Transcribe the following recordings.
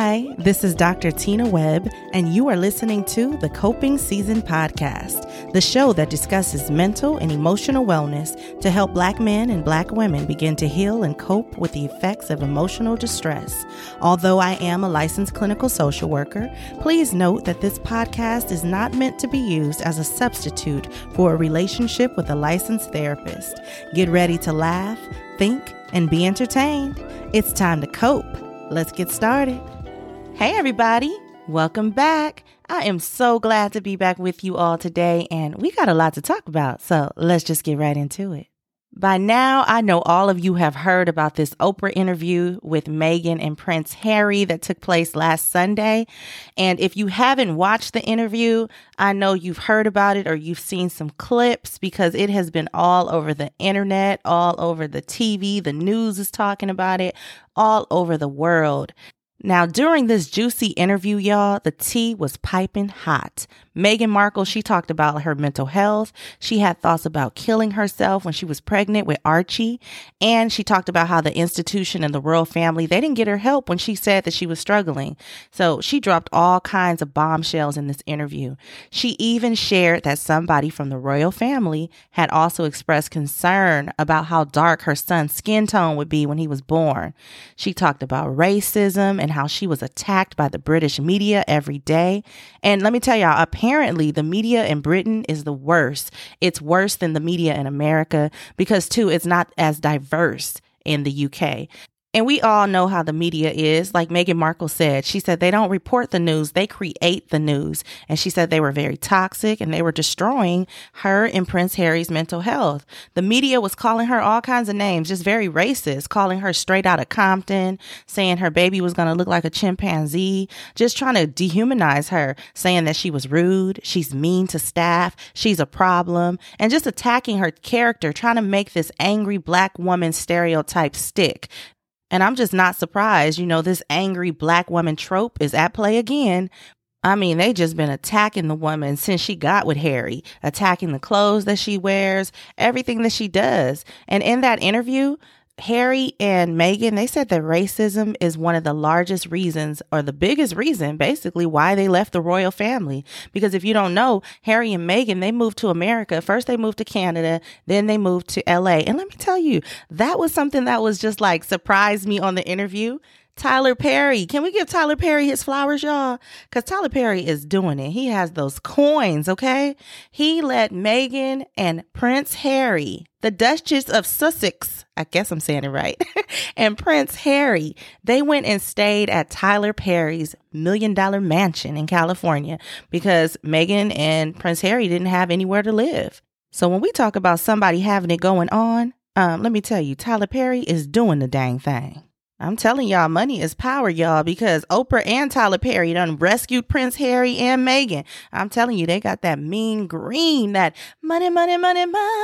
Hi, this is Dr. Tina Webb, and you are listening to the Coping Season Podcast, the show that discusses mental and emotional wellness to help Black men and Black women begin to heal and cope with the effects of emotional distress. Although I am a licensed clinical social worker, please note that this podcast is not meant to be used as a substitute for a relationship with a licensed therapist. Get ready to laugh, think, and be entertained. It's time to cope. Let's get started. Hey, everybody. Welcome back. I am so glad to be back with you all today, and we got a lot to talk about, so let's just get right into it. By now, I know all of you have heard about this Oprah interview with Meghan and Prince Harry that took place last Sunday. And if you haven't watched the interview, I know you've heard about it or you've seen some clips because it has been all over the internet, all over the TV. The news is talking about it all over the world. Now, during this juicy interview, y'all, the tea was piping hot. Meghan Markle, she talked about her mental health. She had thoughts about killing herself when she was pregnant with Archie. And she talked about how the institution and the royal family, they didn't get her help when she said that she was struggling. So she dropped all kinds of bombshells in this interview. She even shared that somebody from the royal family had also expressed concern about how dark her son's skin tone would be when he was born. She talked about racism and how she was attacked by the British media every day. And let me tell y'all, apparently the media in Britain is the worst. It's worse than the media in America because, too, it's not as diverse in the UK. And we all know how the media is. Like Meghan Markle said, she said they don't report the news, they create the news. And she said they were very toxic and they were destroying her and Prince Harry's mental health. The media was calling her all kinds of names, just very racist, calling her straight out of Compton, saying her baby was going to look like a chimpanzee, just trying to dehumanize her, saying that she was rude, she's mean to staff, she's a problem, and just attacking her character, trying to make this angry Black woman stereotype stick. And I'm just not surprised, this angry Black woman trope is at play again. I mean, they just been attacking the woman since she got with Harry, attacking the clothes that she wears, everything that she does. And in that interview, Harry and Meghan, they said that racism is one of the largest reasons or the biggest reason, basically, why they left the royal family. Because if you don't know, Harry and Meghan, they moved to America. First, they moved to Canada. Then they moved to LA. And let me tell you, that was something that was just like surprised me on the interview. Tyler Perry. Can we give Tyler Perry his flowers, y'all? Because Tyler Perry is doing it. He has those coins, okay? He let Meghan and Prince Harry, the Duchess of Sussex, I guess I'm saying it right, and Prince Harry, they went and stayed at Tyler Perry's $1 million mansion in California because Meghan and Prince Harry didn't have anywhere to live. So when we talk about somebody having it going on, let me tell you, Tyler Perry is doing the dang thing. I'm telling y'all, money is power, y'all, because Oprah and Tyler Perry done rescued Prince Harry and Meghan. I'm telling you, they got that mean green, that money, money, money,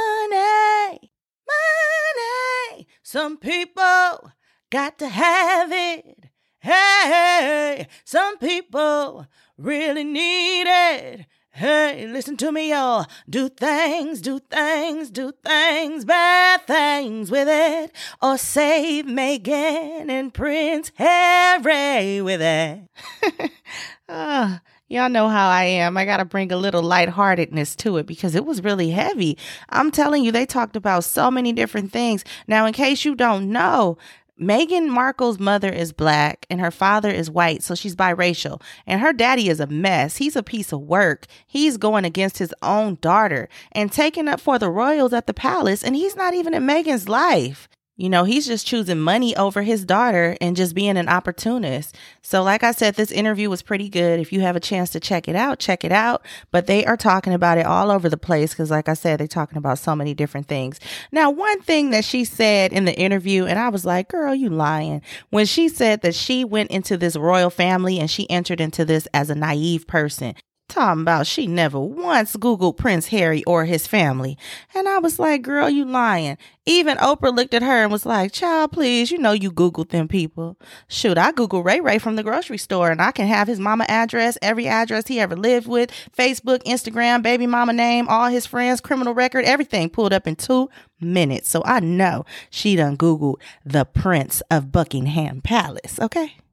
money, money. Some people got to have it. Hey, some people really need it. Hey, listen to me, y'all. Do things, bad things with it. Or save Meghan and Prince Harry with it. Y'all know how I am. I got to bring a little lightheartedness to it because it was really heavy. I'm telling you, they talked about so many different things. Now, in case you don't know, Meghan Markle's mother is Black and her father is white, so she's biracial. And her daddy is a mess. He's a piece of work. He's going against his own daughter and taking up for the royals at the palace, and he's not even in Meghan's life. He's just choosing money over his daughter and just being an opportunist. So like I said, this interview was pretty good. If you have a chance to check it out, check it out. But they are talking about it all over the place because like I said, they're talking about so many different things. Now, one thing that she said in the interview, and I was like, girl, you lying. When she said that she went into this royal family and she entered into this as a naive person. Talking about she never once Googled Prince Harry or his family. And I was like, girl, you lying. Even Oprah looked at her and was like, child, please, you Googled them people. Shoot, I Googled Ray Ray from the grocery store and I can have his mama address, every address he ever lived with, Facebook, Instagram, baby mama name, all his friends, criminal record, everything pulled up in 2 minutes. So I know she done Googled the Prince of Buckingham Palace, okay?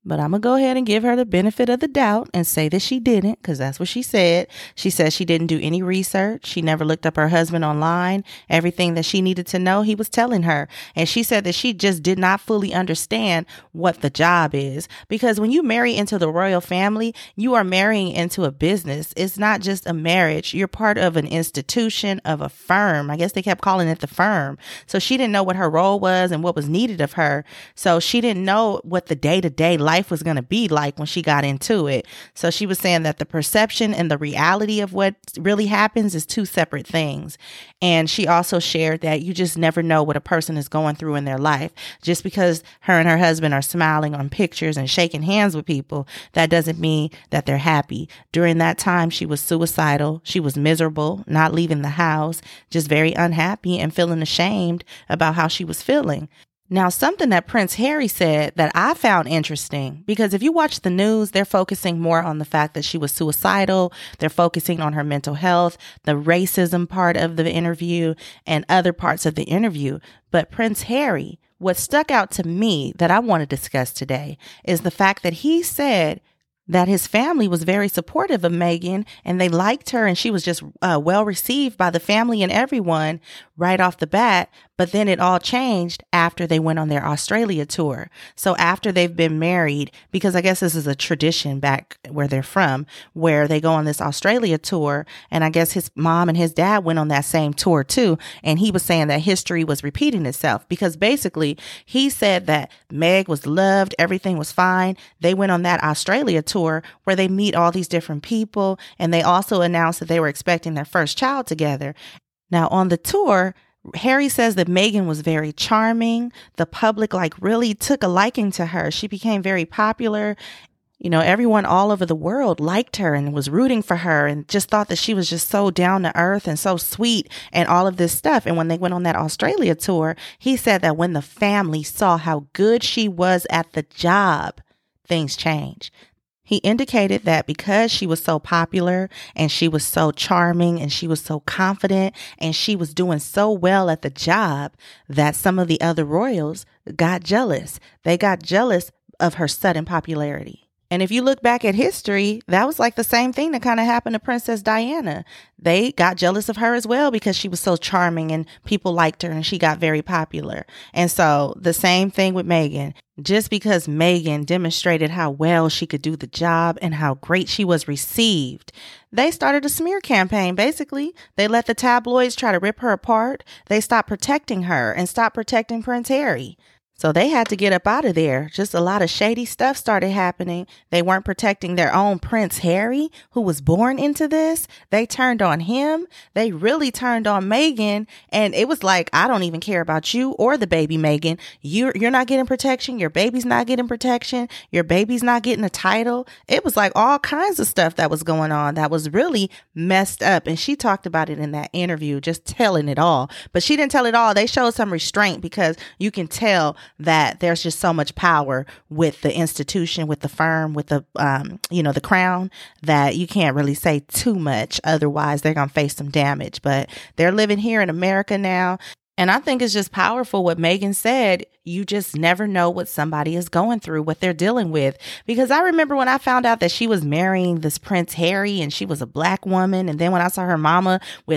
But I'm going to go ahead and give her the benefit of the doubt and say that she didn't, because that's what she said. She said she didn't do any research. She never looked up her husband online. Everything that she needed to know, he was telling her. And she said that she just did not fully understand what the job is. Because when you marry into the royal family, you are marrying into a business. It's not just a marriage. You're part of an institution, of a firm. I guess they kept calling it the firm. So she didn't know what her role was and what was needed of her. So she didn't know what the day-to-day life was going to be like when she got into it. So she was saying that the perception and the reality of what really happens is two separate things. And she also shared that you just never know what a person is going through in their life. Just because her and her husband are smiling on pictures and shaking hands with people, that doesn't mean that they're happy. During that time, she was suicidal. She was miserable, not leaving the house, just very unhappy and feeling ashamed about how she was feeling. Now, something that Prince Harry said that I found interesting, because if you watch the news, they're focusing more on the fact that she was suicidal. They're focusing on her mental health, the racism part of the interview, and other parts of the interview. But Prince Harry, what stuck out to me that I want to discuss today is the fact that he said that his family was very supportive of Meghan and they liked her and she was just well received by the family and everyone right off the bat. But then it all changed after they went on their Australia tour. So after they've been married, because I guess this is a tradition back where they're from, where they go on this Australia tour. And I guess his mom and his dad went on that same tour too. And he was saying that history was repeating itself because basically he said that Meg was loved. Everything was fine. They went on that Australia tour where they meet all these different people. And they also announced that they were expecting their first child together. Now on the tour, Harry says that Meghan was very charming. The public really took a liking to her. She became very popular. You know, everyone all over the world liked her and was rooting for her and just thought that she was just so down to earth and so sweet and all of this stuff. And when they went on that Australia tour, he said that when the family saw how good she was at the job, things changed. He indicated that because she was so popular and she was so charming and she was so confident and she was doing so well at the job that some of the other royals got jealous. They got jealous of her sudden popularity. And if you look back at history, that was like the same thing that kind of happened to Princess Diana. They got jealous of her as well because she was so charming and people liked her and she got very popular. And so the same thing with Meghan. Just because Meghan demonstrated how well she could do the job and how great she was received, they started a smear campaign. Basically, they let the tabloids try to rip her apart. They stopped protecting her and stopped protecting Prince Harry. So they had to get up out of there. Just a lot of shady stuff started happening. They weren't protecting their own Prince Harry, who was born into this. They turned on him. They really turned on Meghan. And it was like, I don't even care about you or the baby Meghan. You're not getting protection. Your baby's not getting protection. Your baby's not getting a title. It was like all kinds of stuff that was going on that was really messed up. And she talked about it in that interview, just telling it all. But she didn't tell it all. They showed some restraint because you can tell that there's just so much power with the institution, with the firm, with the, the crown, that you can't really say too much. Otherwise, they're going to face some damage. But they're living here in America now. And I think it's just powerful what Meghan said. You just never know what somebody is going through, what they're dealing with. Because I remember when I found out that she was marrying this Prince Harry and she was a black woman. And then when I saw her mama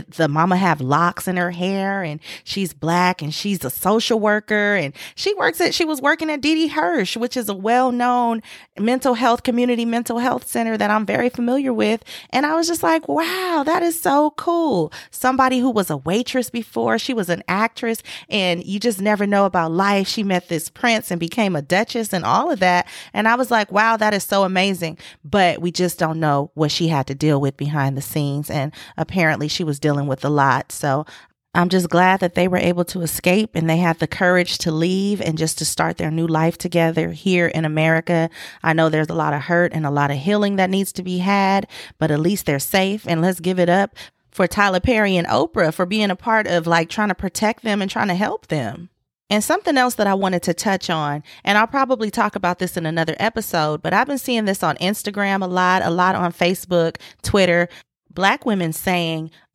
have locks in her hair and she's black and she's a social worker and she was working at Didi Hirsch, which is a well-known community mental health center that I'm very familiar with. And I was just like, wow, that is so cool. Somebody who was a waitress before, she was an actress, and you just never know about life. She met this prince and became a duchess and all of that. And I was like, wow, that is so amazing. But we just don't know what she had to deal with behind the scenes. And apparently she was dealing with a lot. So I'm just glad that they were able to escape and they had the courage to leave and just to start their new life together here in America. I know there's a lot of hurt and a lot of healing that needs to be had, but at least they're safe. And let's give it up for Tyler Perry and Oprah for being a part of trying to protect them and trying to help them. And something else that I wanted to touch on, and I'll probably talk about this in another episode, but I've been seeing this on Instagram a lot on Facebook, Twitter, Black women saying,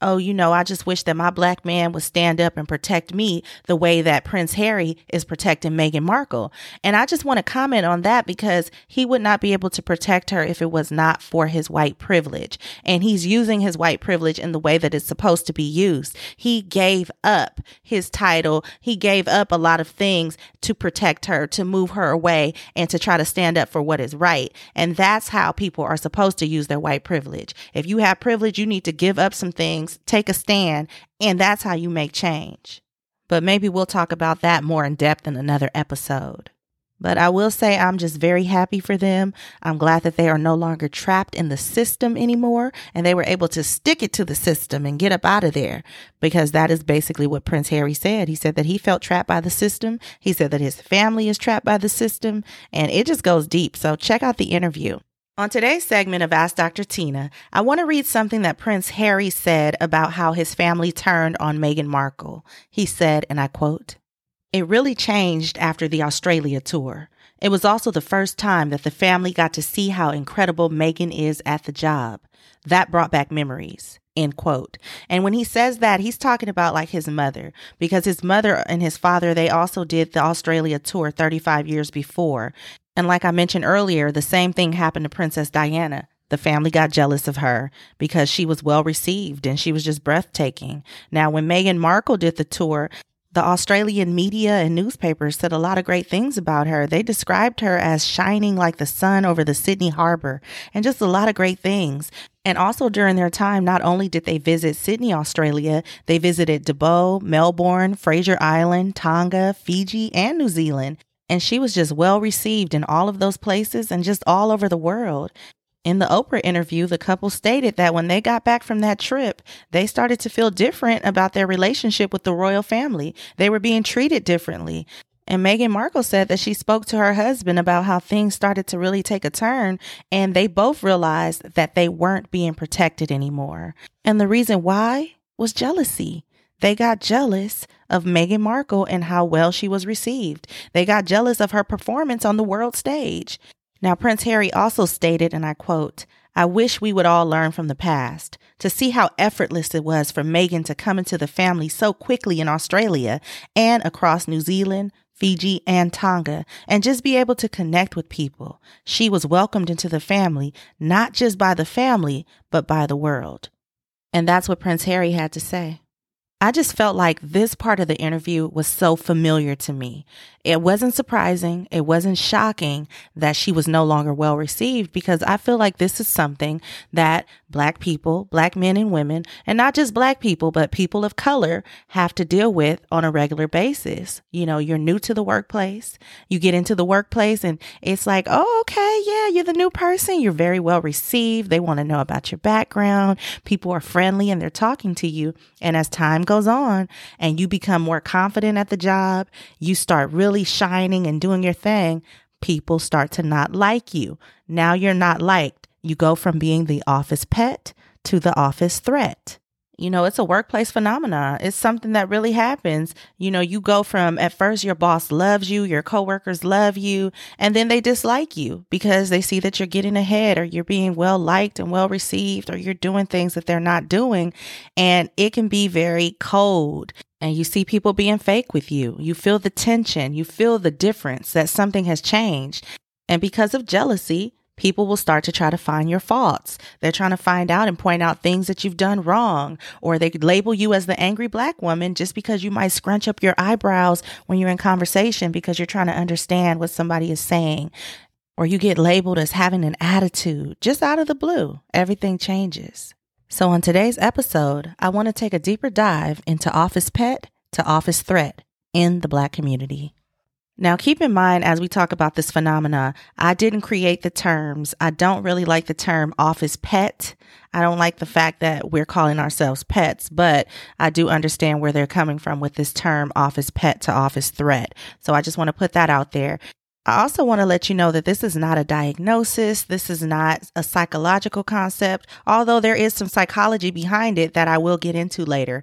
oh, I just wish that my black man would stand up and protect me the way that Prince Harry is protecting Meghan Markle. And I just want to comment on that because he would not be able to protect her if it was not for his white privilege. And he's using his white privilege in the way that it's supposed to be used. He gave up his title. He gave up a lot of things to protect her, to move her away, and to try to stand up for what is right. And that's how people are supposed to use their white privilege. If you have privilege, you need to give up some things, take a stand, and that's how you make change. But maybe we'll talk about that more in depth in another episode. But I will say I'm just very happy for them. I'm glad that they are no longer trapped in the system anymore, and they were able to stick it to the system and get up out of there, because that is basically what Prince Harry said. He said that he felt trapped by the system. He said that his family is trapped by the system, and it just goes deep. So check out the interview. On today's segment of Ask Dr. Tina, I want to read something that Prince Harry said about how his family turned on Meghan Markle. He said, and I quote, "It really changed after the Australia tour. It was also the first time that the family got to see how incredible Meghan is at the job. That brought back memories." End quote. And when he says that, he's talking about like his mother, because his mother and his father, they also did the Australia tour 35 years before. And like I mentioned earlier, the same thing happened to Princess Diana. The family got jealous of her because she was well received and she was just breathtaking. Now, when Meghan Markle did the tour, the Australian media and newspapers said a lot of great things about her. They described her as shining like the sun over the Sydney Harbor and just a lot of great things. And also during their time, not only did they visit Sydney, Australia, they visited Dubbo, Melbourne, Fraser Island, Tonga, Fiji, and New Zealand. And she was just well received in all of those places and just all over the world. In the Oprah interview, the couple stated that when they got back from that trip, they started to feel different about their relationship with the royal family. They were being treated differently. And Meghan Markle said that she spoke to her husband about how things started to really take a turn, and they both realized that they weren't being protected anymore. And the reason why was jealousy. They got jealous of Meghan Markle and how well she was received. They got jealous of her performance on the world stage. Now, Prince Harry also stated, and I quote, "I wish we would all learn from the past to see how effortless it was for Meghan to come into the family so quickly in Australia and across New Zealand, Fiji, and Tonga, and just be able to connect with people. She was welcomed into the family, not just by the family, but by the world." And that's what Prince Harry had to say. I just felt like this part of the interview was so familiar to me. It wasn't surprising. It wasn't shocking that she was no longer well received, because I feel like this is something that Black people, Black men and women, and not just Black people, but people of color have to deal with on a regular basis. You're new to the workplace. You get into the workplace and it's like, oh, okay, yeah, you're the new person. You're very well received. They want to know about your background. People are friendly and they're talking to you. And as time goes on and you become more confident at the job, you start really shining and doing your thing, people start to not like you. Now you're not liked. You go from being the office pet to the office threat. It's a workplace phenomenon. It's something that really happens. You go from, at first your boss loves you, your coworkers love you, and then they dislike you because they see that you're getting ahead, or you're being well liked and well received, or you're doing things that they're not doing. And it can be very cold. And you see people being fake with you. You feel the tension. You feel the difference, that something has changed. And because of jealousy, people will start to try to find your faults. They're trying to find out and point out things that you've done wrong, or they could label you as the angry Black woman just because you might scrunch up your eyebrows when you're in conversation because you're trying to understand what somebody is saying, or you get labeled as having an attitude just out of the blue. Everything changes. So on today's episode, I want to take a deeper dive into office pet to office threat in the Black community. Now, keep in mind, as we talk about this phenomena, I didn't create the terms. I don't really like the term office pet. I don't like the fact that we're calling ourselves pets, but I do understand where they're coming from with this term office pet to office threat. So I just want to put that out there. I also want to let you know that this is not a diagnosis. This is not a psychological concept, although there is some psychology behind it that I will get into later.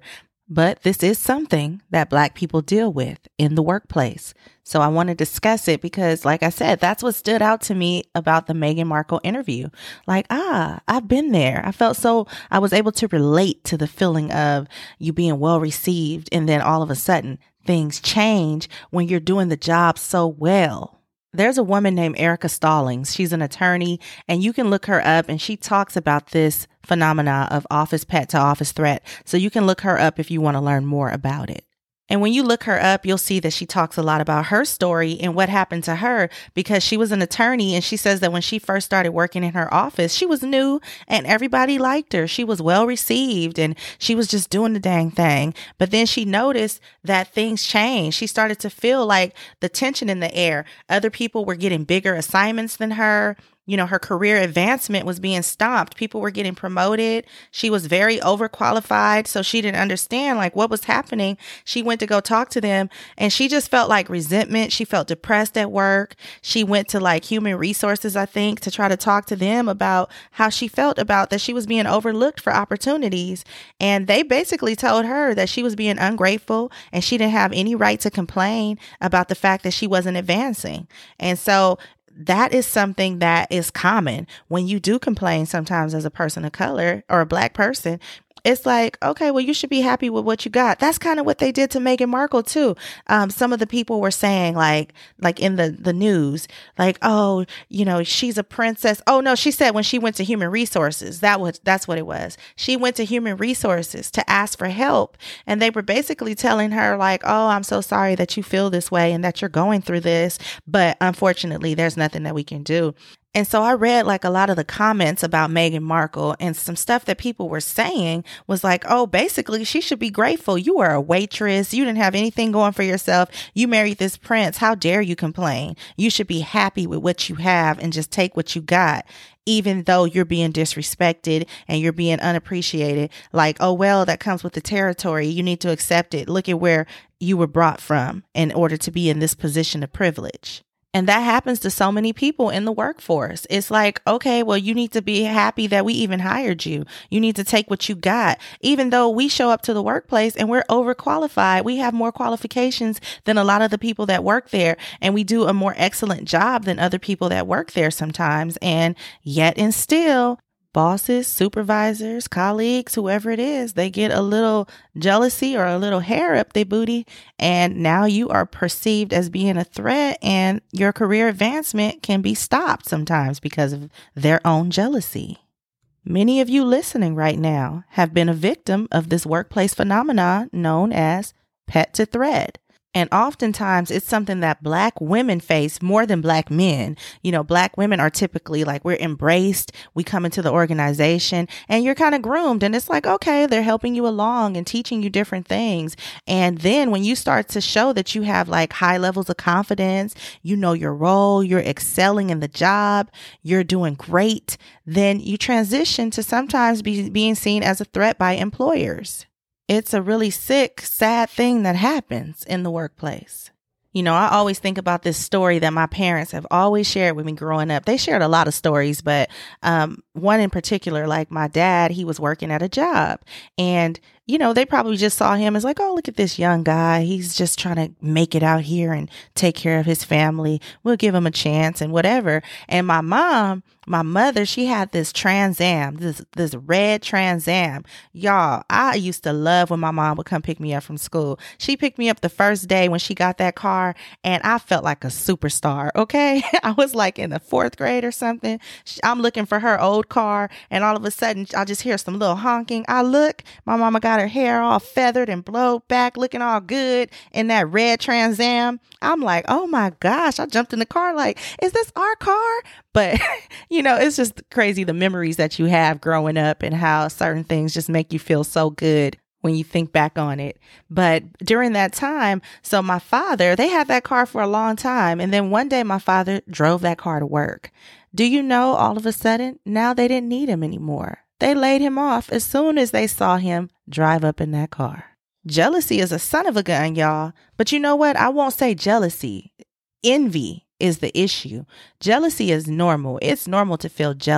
But this is something that Black people deal with in the workplace. So I want to discuss it because, like I said, that's what stood out to me about the Meghan Markle interview. Like, I've been there. I was able to relate to the feeling of you being well received. And then all of a sudden things change when you're doing the job so well. There's a woman named Erica Stallings. She's an attorney, and you can look her up, and she talks about this phenomena of office pet to office threat. So you can look her up if you want to learn more about it. And when you look her up, you'll see that she talks a lot about her story and what happened to her because she was an attorney. And she says that when she first started working in her office, she was new and everybody liked her. She was well received and she was just doing the dang thing. But then she noticed that things changed. She started to feel like the tension in the air. Other people were getting bigger assignments than her. You know, her career advancement was being stopped. People were getting promoted. She was very overqualified. So she didn't understand like what was happening. She went to go talk to them and she just felt like resentment. She felt depressed at work. She went to like human resources, I think, to try to talk to them about how she felt about that she was being overlooked for opportunities. And they basically told her that she was being ungrateful and she didn't have any right to complain about the fact that she wasn't advancing. And so that is something that is common when you do complain sometimes as a person of color or a Black person. It's like, okay, well, you should be happy with what you got. That's kind of what they did to Meghan Markle, too. Some of the people were saying like in the news, like, oh, you know, she's a princess. Oh, no, she said when she went to human resources, that's what it was. She went to human resources to ask for help. And they were basically telling her like, oh, I'm so sorry that you feel this way and that you're going through this. But unfortunately, there's nothing that we can do. And so I read like a lot of the comments about Meghan Markle and some stuff that people were saying was like, oh, basically she should be grateful. You were a waitress. You didn't have anything going for yourself. You married this prince. How dare you complain? You should be happy with what you have and just take what you got, even though you're being disrespected and you're being unappreciated. Like, oh, well, that comes with the territory. You need to accept it. Look at where you were brought from in order to be in this position of privilege. And that happens to so many people in the workforce. It's like, okay, well, you need to be happy that we even hired you. You need to take what you got, even though we show up to the workplace and we're overqualified. We have more qualifications than a lot of the people that work there. And we do a more excellent job than other people that work there sometimes. And yet and still, bosses, supervisors, colleagues, whoever it is, they get a little jealousy or a little hair up their booty. And now you are perceived as being a threat and your career advancement can be stopped sometimes because of their own jealousy. Many of you listening right now have been a victim of this workplace phenomenon known as pet to thread. And oftentimes it's something that Black women face more than Black men. You know, Black women are typically like, we're embraced. We come into the organization and you're kind of groomed and it's like, okay, they're helping you along and teaching you different things. And then when you start to show that you have like high levels of confidence, you know your role, you're excelling in the job, you're doing great, then you transition to sometimes being seen as a threat by employers. It's a really sick, sad thing that happens in the workplace. You know, I always think about this story that my parents have always shared with me growing up. They shared a lot of stories, but one in particular, like my dad, he was working at a job and, you know, they probably just saw him as like, oh, look at this young guy. He's just trying to make it out here and take care of his family. We'll give him a chance and whatever. And my mother, she had this Trans Am, this red Trans Am. Y'all, I used to love when my mom would come pick me up from school. She picked me up the first day when she got that car and I felt like a superstar. Okay. I was like in the 4th grade or something. I'm looking for her old car and all of a sudden I just hear some little honking. I look, my mama got her hair all feathered and blowed back, looking all good in that red Trans Am. I'm like, oh my gosh, I jumped in the car like, is this our car? But, you know, it's just crazy the memories that you have growing up and how certain things just make you feel so good when you think back on it. But during that time, so my father, they had that car for a long time. And then one day my father drove that car to work. Do you know, all of a sudden, now they didn't need him anymore. They laid him off as soon as they saw him drive up in that car. Jealousy is a son of a gun, y'all. But you know what? I won't say jealousy. Envy is the issue. Jealousy is normal. It's normal to feel jealous.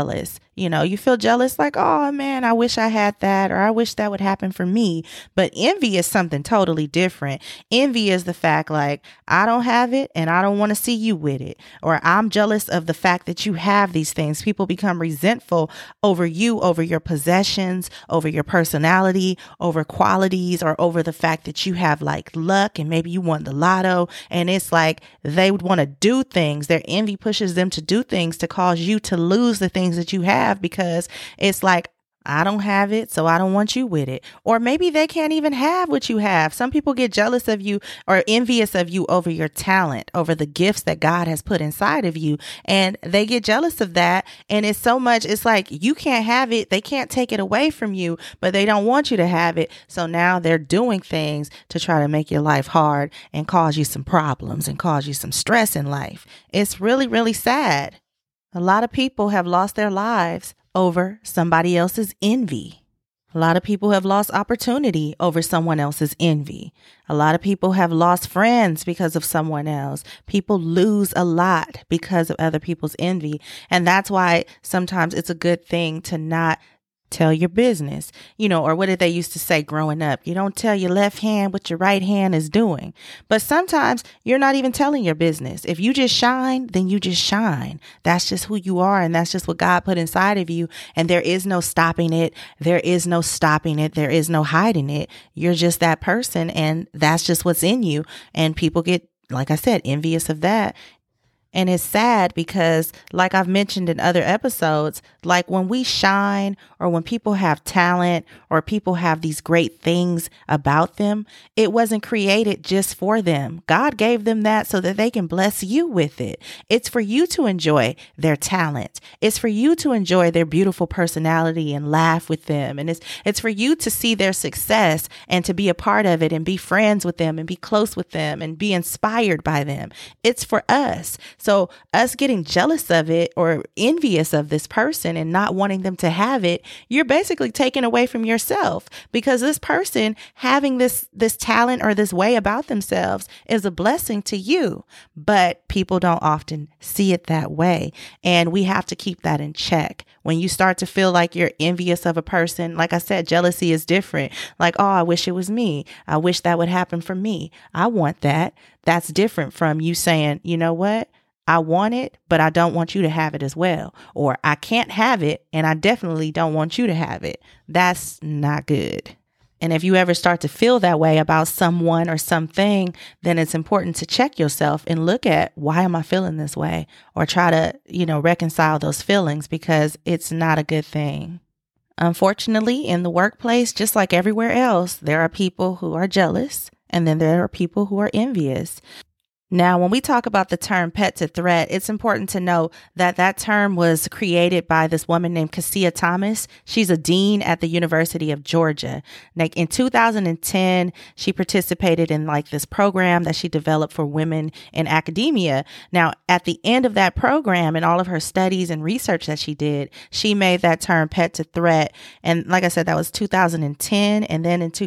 You feel jealous like, oh man, I wish I had that, or I wish that would happen for me. But envy is something totally different. Envy is the fact like, I don't have it and I don't want to see you with it. Or I'm jealous of the fact that you have these things. People become resentful over you, over your possessions, over your personality, over qualities, or over the fact that you have like luck and maybe you won the lotto. And it's like they would want to do things. Their envy pushes them to do things to cause you to lose the things that you have, because it's like, I don't have it, so I don't want you with it. Or maybe they can't even have what you have. Some people get jealous of you or envious of you over your talent, over the gifts that God has put inside of you. And they get jealous of that. And it's so much, it's like you can't have it. They can't take it away from you, but they don't want you to have it. So now they're doing things to try to make your life hard and cause you some problems and cause you some stress in life. It's really, really sad. A lot of people have lost their lives over somebody else's envy. A lot of people have lost opportunity over someone else's envy. A lot of people have lost friends because of someone else. People lose a lot because of other people's envy. And that's why sometimes it's a good thing to not tell your business, or what did they used to say growing up? You don't tell your left hand what your right hand is doing. But sometimes you're not even telling your business. If you just shine, then you just shine. That's just who you are. And that's just what God put inside of you. And there is no stopping it. There is no stopping it. There is no hiding it. You're just that person. And that's just what's in you. And people get, like I said, envious of that. And it's sad because, like I've mentioned in other episodes, like when we shine or when people have talent or people have these great things about them, it wasn't created just for them. God gave them that so that they can bless you with it. It's for you to enjoy their talent. It's for you to enjoy their beautiful personality and laugh with them. And it's for you to see their success and to be a part of it and be friends with them and be close with them and be inspired by them. It's for us. So us getting jealous of it or envious of this person and not wanting them to have it, you're basically taking away from yourself, because this person having this talent or this way about themselves is a blessing to you. But people don't often see it that way. And we have to keep that in check. When you start to feel like you're envious of a person, like I said, jealousy is different. Like, oh, I wish it was me. I wish that would happen for me. I want that. That's different from you saying, you know what? I want it, but I don't want you to have it as well. Or I can't have it, and I definitely don't want you to have it. That's not good. And if you ever start to feel that way about someone or something, then it's important to check yourself and look at, why am I feeling this way? Or try to, reconcile those feelings, because it's not a good thing. Unfortunately, in the workplace, just like everywhere else, there are people who are jealous, and then there are people who are envious. Now, when we talk about the term pet to threat, it's important to know that that term was created by this woman named Cassia Thomas. She's a dean at the University of Georgia. Like in 2010, she participated in this program that she developed for women in academia. Now, at the end of that program and all of her studies and research that she did, she made that term pet to threat. And like I said, that was 2010. And then in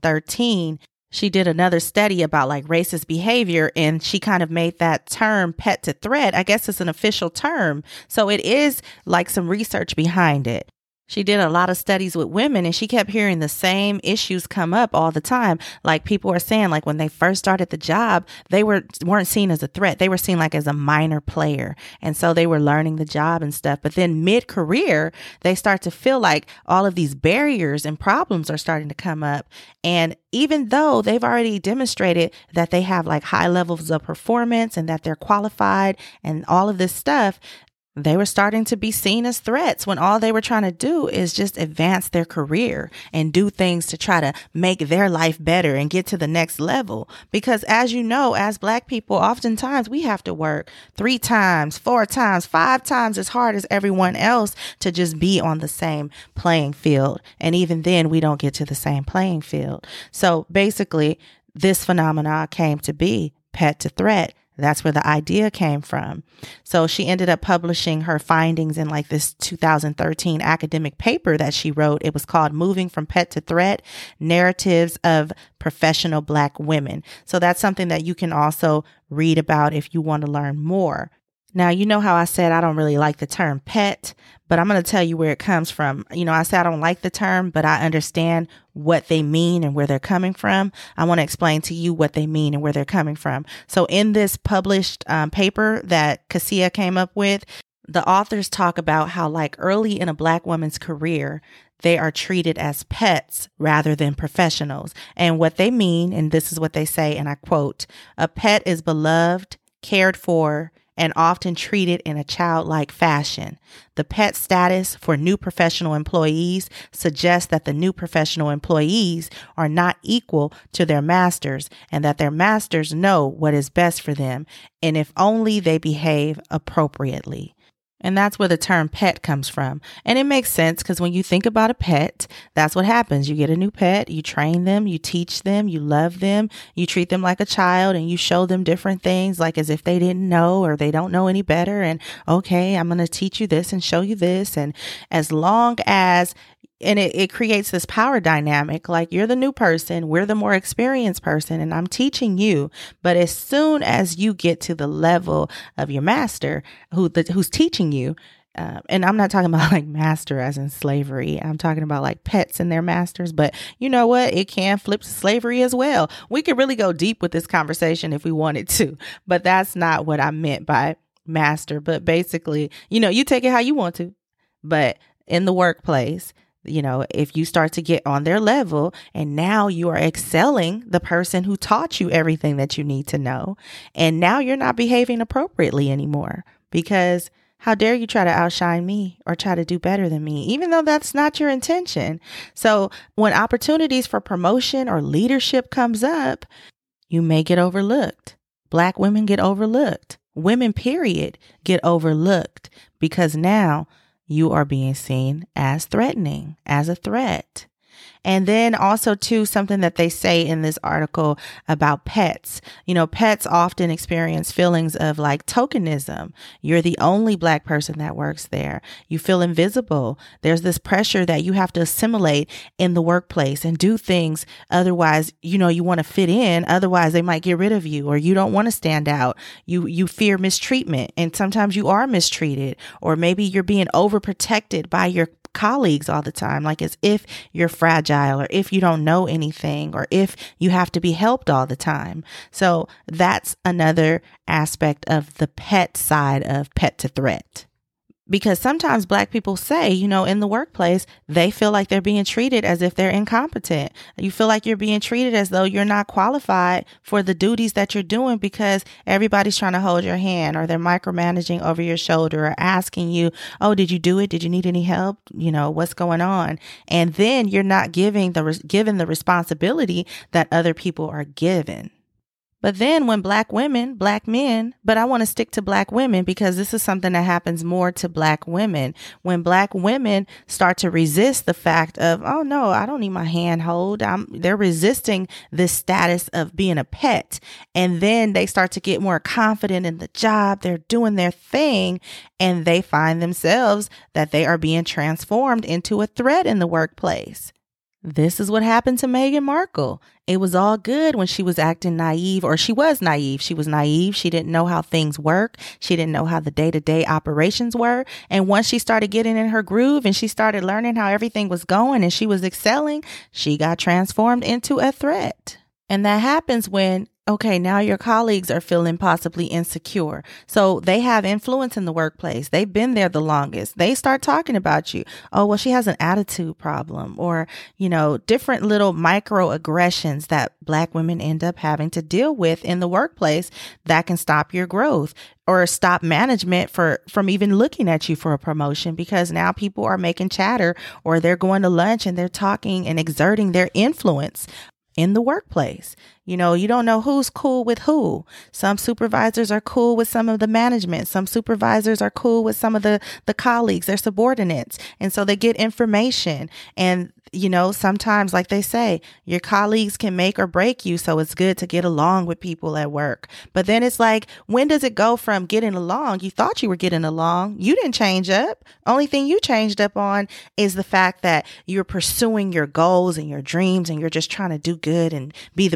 2013, she did another study about racist behavior, and she kind of made that term pet to threat. I guess it's an official term. So it is some research behind it. She did a lot of studies with women, and she kept hearing the same issues come up all the time. Like people were saying, when they first started the job, they weren't seen as a threat. They were seen as a minor player. And so they were learning the job and stuff. But then mid-career, they start to feel like all of these barriers and problems are starting to come up. And even though they've already demonstrated that they have high levels of performance and that they're qualified and all of this stuff, they were starting to be seen as threats when all they were trying to do is just advance their career and do things to try to make their life better and get to the next level. Because as you know, as Black people, oftentimes we have to work 3 times, 4 times, 5 times as hard as everyone else to just be on the same playing field. And even then, we don't get to the same playing field. So basically, this phenomena came to be pet to threat. That's where the idea came from. So she ended up publishing her findings in this 2013 academic paper that she wrote. It was called Moving from Pet to Threat, Narratives of Professional Black Women. So that's something that you can also read about if you want to learn more. Now, you know how I said I don't really like the term pet, but I'm going to tell you where it comes from. I said I don't like the term, but I understand what they mean and where they're coming from. I want to explain to you what they mean and where they're coming from. So in this published paper that Cassia came up with, the authors talk about how like early in a Black woman's career, they are treated as pets rather than professionals. And what they mean, and this is what they say, and I quote, "A pet is beloved, cared for, and often treated in a childlike fashion. The pet status for new professional employees suggests that the new professional employees are not equal to their masters and that their masters know what is best for them, and if only they behave appropriately." And that's where the term pet comes from. And it makes sense because when you think about a pet, that's what happens. You get a new pet, you train them, you teach them, you love them, you treat them like a child, and you show them different things like as if they didn't know or they don't know any better. And okay, I'm going to teach you this and show you this. And as long as it creates this power dynamic, like you're the new person, we're the more experienced person, and I'm teaching you. But as soon as you get to the level of your master who's teaching you, and I'm not talking about like master as in slavery. I'm talking about like pets and their masters. But you know what? It can flip to slavery as well. We could really go deep with this conversation if we wanted to, but that's not what I meant by master. But basically, you take it how you want to, but in the workplace, if you start to get on their level and now you are excelling the person who taught you everything that you need to know, and now you're not behaving appropriately anymore because how dare you try to outshine me or try to do better than me, even though that's not your intention. So when opportunities for promotion or leadership comes up, you may get overlooked. Black women get overlooked. Women, period, get overlooked because now you are being seen as threatening, as a threat. And then also, too, something that they say in this article about pets. Pets often experience feelings of like tokenism. You're the only Black person that works there. You feel invisible. There's this pressure that you have to assimilate in the workplace and do things. Otherwise, you want to fit in. Otherwise, they might get rid of you, or you don't want to stand out. You fear mistreatment, and sometimes you are mistreated, or maybe you're being overprotected by your colleagues all the time, like as if you're fragile or if you don't know anything or if you have to be helped all the time. So that's another aspect of the pet side of pet to threat. Because sometimes Black people say, in the workplace, they feel like they're being treated as if they're incompetent. You feel like you're being treated as though you're not qualified for the duties that you're doing because everybody's trying to hold your hand, or they're micromanaging over your shoulder, or asking you, oh, did you do it? Did you need any help? What's going on? And then you're not given the responsibility that other people are given. But then when Black women, Black men, but I want to stick to Black women because this is something that happens more to Black women. When Black women start to resist the fact of, oh no, I don't need my hand hold. They're resisting this status of being a pet. And then they start to get more confident in the job. They're doing their thing, and they find themselves that they are being transformed into a threat in the workplace. This is what happened to Meghan Markle. It was all good when she was acting naive, or she was naive. She was naive. She didn't know how things work. She didn't know how the day-to-day operations were. And once she started getting in her groove and she started learning how everything was going and she was excelling, she got transformed into a threat. And that happens when, okay, now your colleagues are feeling possibly insecure. So they have influence in the workplace. They've been there the longest. They start talking about you. Oh, well, she has an attitude problem, or, different little microaggressions that Black women end up having to deal with in the workplace that can stop your growth or stop management from even looking at you for a promotion, because now people are making chatter, or they're going to lunch and they're talking and exerting their influence in the workplace. You don't know who's cool with who. Some supervisors are cool with some of the management. Some supervisors are cool with some of the colleagues, their subordinates. And so they get information. And, sometimes, like they say, your colleagues can make or break you. So it's good to get along with people at work. But then it's like, when does it go from getting along? You thought you were getting along. You didn't change up. Only thing you changed up on is the fact that you're pursuing your goals and your dreams, and you're just trying to do good and be the best that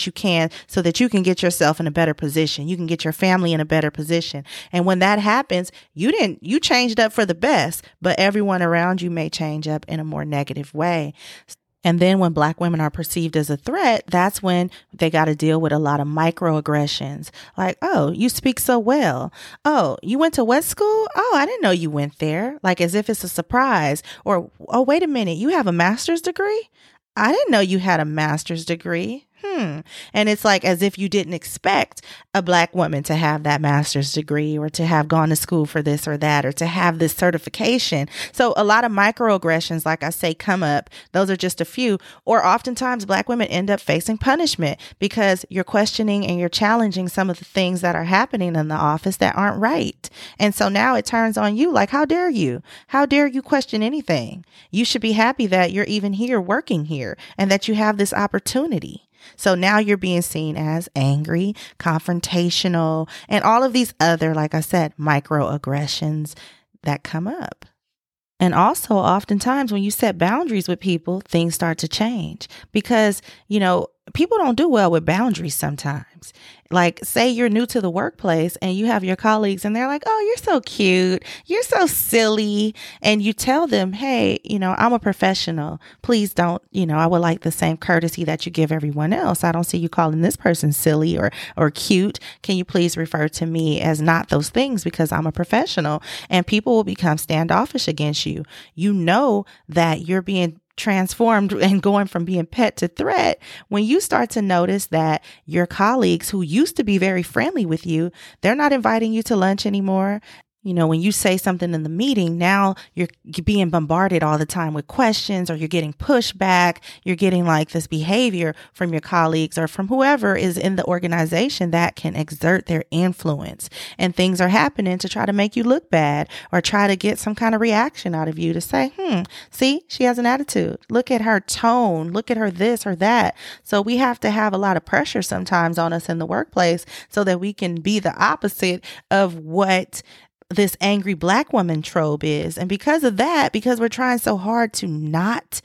that you can so that you can get yourself in a better position. You can get your family in a better position. And when that happens, you changed up for the best, but everyone around you may change up in a more negative way. And then when Black women are perceived as a threat, that's when they got to deal with a lot of microaggressions. Like, oh, you speak so well. Oh, you went to what school? Oh, I didn't know you went there. Like as if it's a surprise. Or, oh, wait a minute, you have a master's degree? I didn't know you had a master's degree. And it's like as if you didn't expect a Black woman to have that master's degree or to have gone to school for this or that or to have this certification. So a lot of microaggressions, like I say, come up. Those are just a few. Or oftentimes Black women end up facing punishment because you're questioning and you're challenging some of the things that are happening in the office that aren't right. And so now it turns on you like, how dare you? How dare you question anything? You should be happy that you're even here working here and that you have this opportunity. So now you're being seen as angry, confrontational, and all of these other, like I said, microaggressions that come up. And also oftentimes when you set boundaries with people, things start to change because, people don't do well with boundaries sometimes. Like say you're new to the workplace and you have your colleagues and they're like, oh, you're so cute. You're so silly. And you tell them, hey, I'm a professional. Please don't, I would like the same courtesy that you give everyone else. I don't see you calling this person silly or cute. Can you please refer to me as not those things because I'm a professional? And people will become standoffish against you. You know that you're being transformed and going from being pet to threat when you start to notice that your colleagues who used to be very friendly with you, they're not inviting you to lunch anymore. When you say something in the meeting, now you're being bombarded all the time with questions or you're getting pushback. You're getting like this behavior from your colleagues or from whoever is in the organization that can exert their influence. And things are happening to try to make you look bad or try to get some kind of reaction out of you to say, see, she has an attitude. Look at her tone. Look at her this or that. So we have to have a lot of pressure sometimes on us in the workplace so that we can be the opposite of what this angry Black woman trope is. And because of that, because we're trying so hard to not,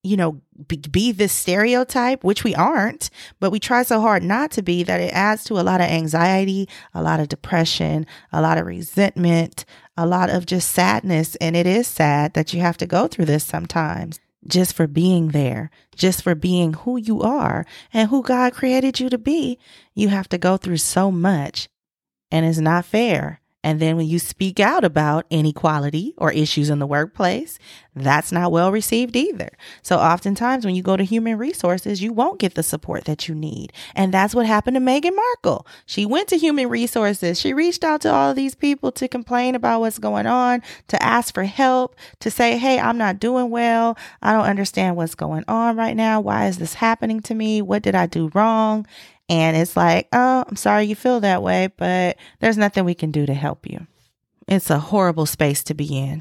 be this stereotype, which we aren't, but we try so hard not to be that it adds to a lot of anxiety, a lot of depression, a lot of resentment, a lot of just sadness. And it is sad that you have to go through this sometimes just for being there, just for being who you are and who God created you to be. You have to go through so much and it's not fair. And then when you speak out about inequality or issues in the workplace, that's not well received either. So oftentimes when you go to human resources, you won't get the support that you need. And that's what happened to Meghan Markle. She went to human resources. She reached out to all of these people to complain about what's going on, to ask for help, to say, hey, I'm not doing well. I don't understand what's going on right now. Why is this happening to me? What did I do wrong? And it's like, oh, I'm sorry you feel that way, but there's nothing we can do to help you. It's a horrible space to be in.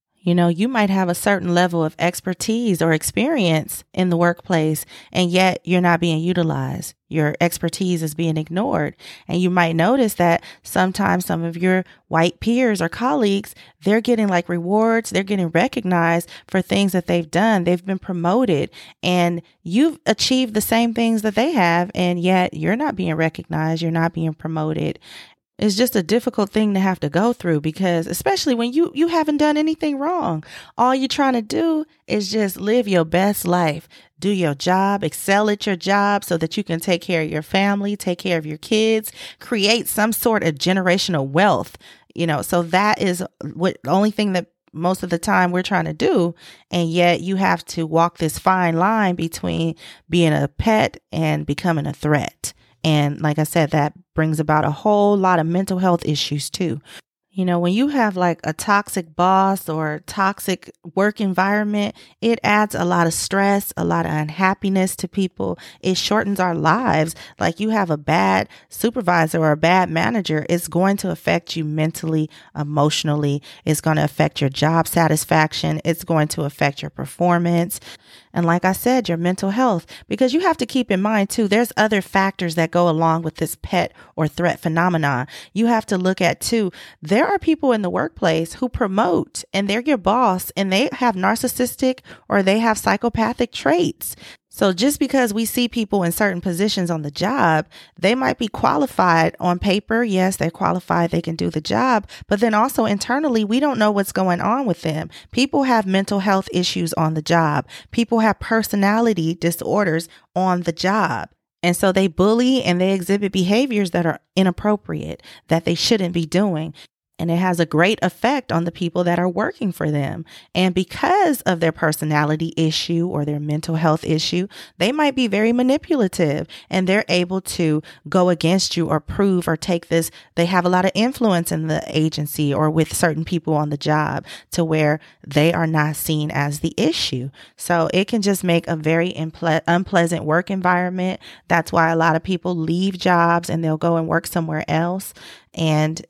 You might have a certain level of expertise or experience in the workplace, and yet you're not being utilized. Your expertise is being ignored. And you might notice that sometimes some of your white peers or colleagues, they're getting like rewards. They're getting recognized for things that they've done. They've been promoted and you've achieved the same things that they have. And yet you're not being recognized. You're not being promoted. It's just a difficult thing to have to go through because especially when you haven't done anything wrong. All you're trying to do is just live your best life, do your job, excel at your job so that you can take care of your family, take care of your kids, create some sort of generational wealth, so that is the only thing that most of the time we're trying to do. And yet you have to walk this fine line between being a pet and becoming a threat. And like I said, that brings about a whole lot of mental health issues too. When you have like a toxic boss or toxic work environment, it adds a lot of stress, a lot of unhappiness to people. It shortens our lives. Like you have a bad supervisor or a bad manager, it's going to affect you mentally, emotionally. It's going to affect your job satisfaction. It's going to affect your performance. And like I said, your mental health, because you have to keep in mind too, there's other factors that go along with this pet or threat phenomenon. You have to look at too, there are people in the workplace who promote and they're your boss and they have narcissistic or they have psychopathic traits. So just because we see people in certain positions on the job, they might be qualified on paper. Yes, they're qualified. They can do the job. But then also internally, we don't know what's going on with them. People have mental health issues on the job. People have personality disorders on the job. And so they bully and they exhibit behaviors that are inappropriate, that they shouldn't be doing. And it has a great effect on the people that are working for them. And because of their personality issue or their mental health issue, they might be very manipulative and they're able to go against you or prove or take this. They have a lot of influence in the agency or with certain people on the job to where they are not seen as the issue. So it can just make a very unpleasant work environment. That's why a lot of people leave jobs and they'll go and work somewhere else. And,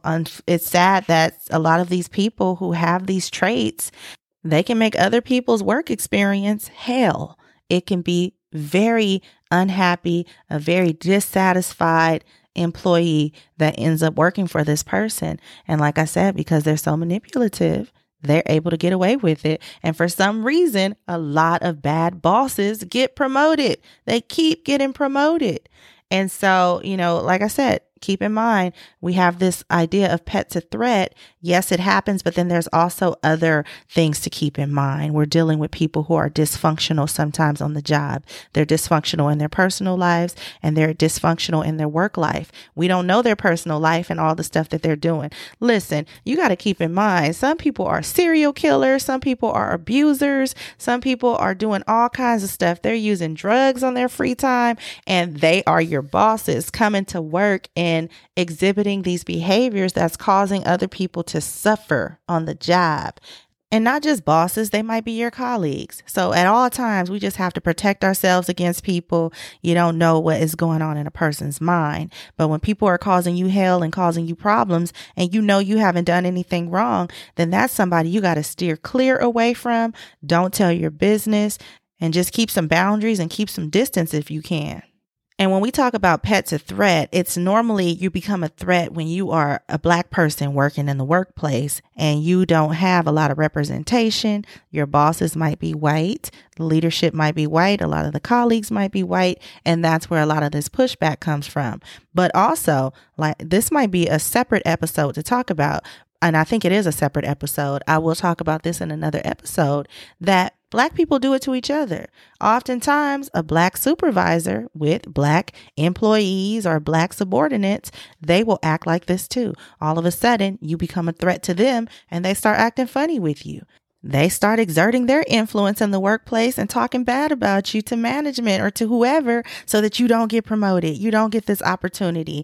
it's sad that a lot of these people who have these traits, they can make other people's work experience hell. It can be very unhappy, a very dissatisfied employee that ends up working for this person. And like I said, because they're so manipulative, they're able to get away with it. And for some reason, a lot of bad bosses get promoted. They keep getting promoted. And so, like I said, keep in mind, we have this idea of pet to threat. Yes, it happens, but then there's also other things to keep in mind. We're dealing with people who are dysfunctional sometimes on the job. They're dysfunctional in their personal lives and they're dysfunctional in their work life. We don't know their personal life and all the stuff that they're doing. Listen, you got to keep in mind, some people are serial killers. Some people are abusers. Some people are doing all kinds of stuff. They're using drugs on their free time and they are your bosses coming to work and exhibiting these behaviors that's causing other people to suffer on the job. And not just bosses, they might be your colleagues. So at all times, we just have to protect ourselves against people. You don't know what is going on in a person's mind. But when people are causing you hell and causing you problems and you haven't done anything wrong, then that's somebody you got to steer clear away from. Don't tell your business and just keep some boundaries and keep some distance if you can. And when we talk about pet to threat, it's normally you become a threat when you are a Black person working in the workplace and you don't have a lot of representation. Your bosses might be white, the leadership might be white, a lot of the colleagues might be white, and that's where a lot of this pushback comes from. But also, this might be a separate episode to talk about, and I think it is a separate episode. I will talk about this in another episode, that Black people do it to each other. Oftentimes, a Black supervisor with Black employees or Black subordinates, they will act like this too. All of a sudden, you become a threat to them and they start acting funny with you. They start exerting their influence in the workplace and talking bad about you to management or to whoever so that you don't get promoted. You don't get this opportunity.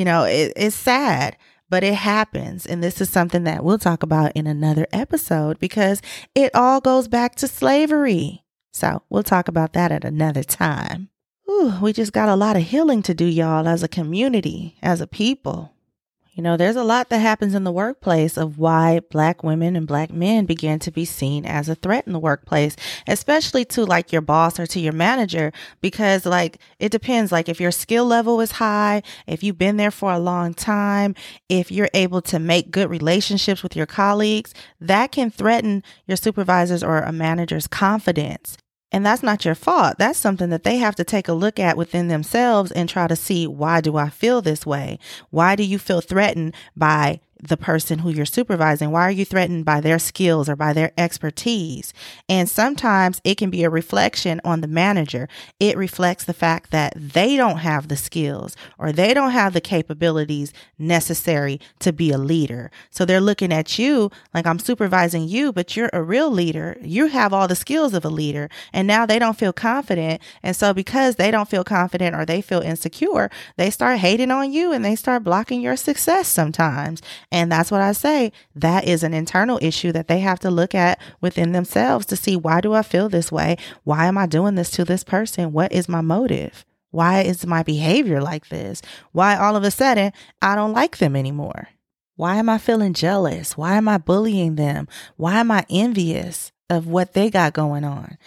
It's sad. But it happens. And this is something that we'll talk about in another episode because it all goes back to slavery. So we'll talk about that at another time. We just got a lot of healing to do, y'all, as a community, as a people. There's a lot that happens in the workplace of why Black women and Black men begin to be seen as a threat in the workplace, especially to your boss or to your manager, because it depends. If your skill level is high, if you've been there for a long time, if you're able to make good relationships with your colleagues, that can threaten your supervisor's or a manager's confidence. And that's not your fault. That's something that they have to take a look at within themselves and try to see, why do I feel this way? Why do you feel threatened by the person who you're supervising? Why are you threatened by their skills or by their expertise? And sometimes it can be a reflection on the manager. It reflects the fact that they don't have the skills or they don't have the capabilities necessary to be a leader. So they're looking at you like, I'm supervising you, but you're a real leader. You have all the skills of a leader. And now they don't feel confident. And so because they don't feel confident or they feel insecure, they start hating on you and they start blocking your success sometimes. And that's what I say. That is an internal issue that they have to look at within themselves to see, why do I feel this way? Why am I doing this to this person? What is my motive? Why is my behavior like this? Why all of a sudden I don't like them anymore? Why am I feeling jealous? Why am I bullying them? Why am I envious of what they got going on?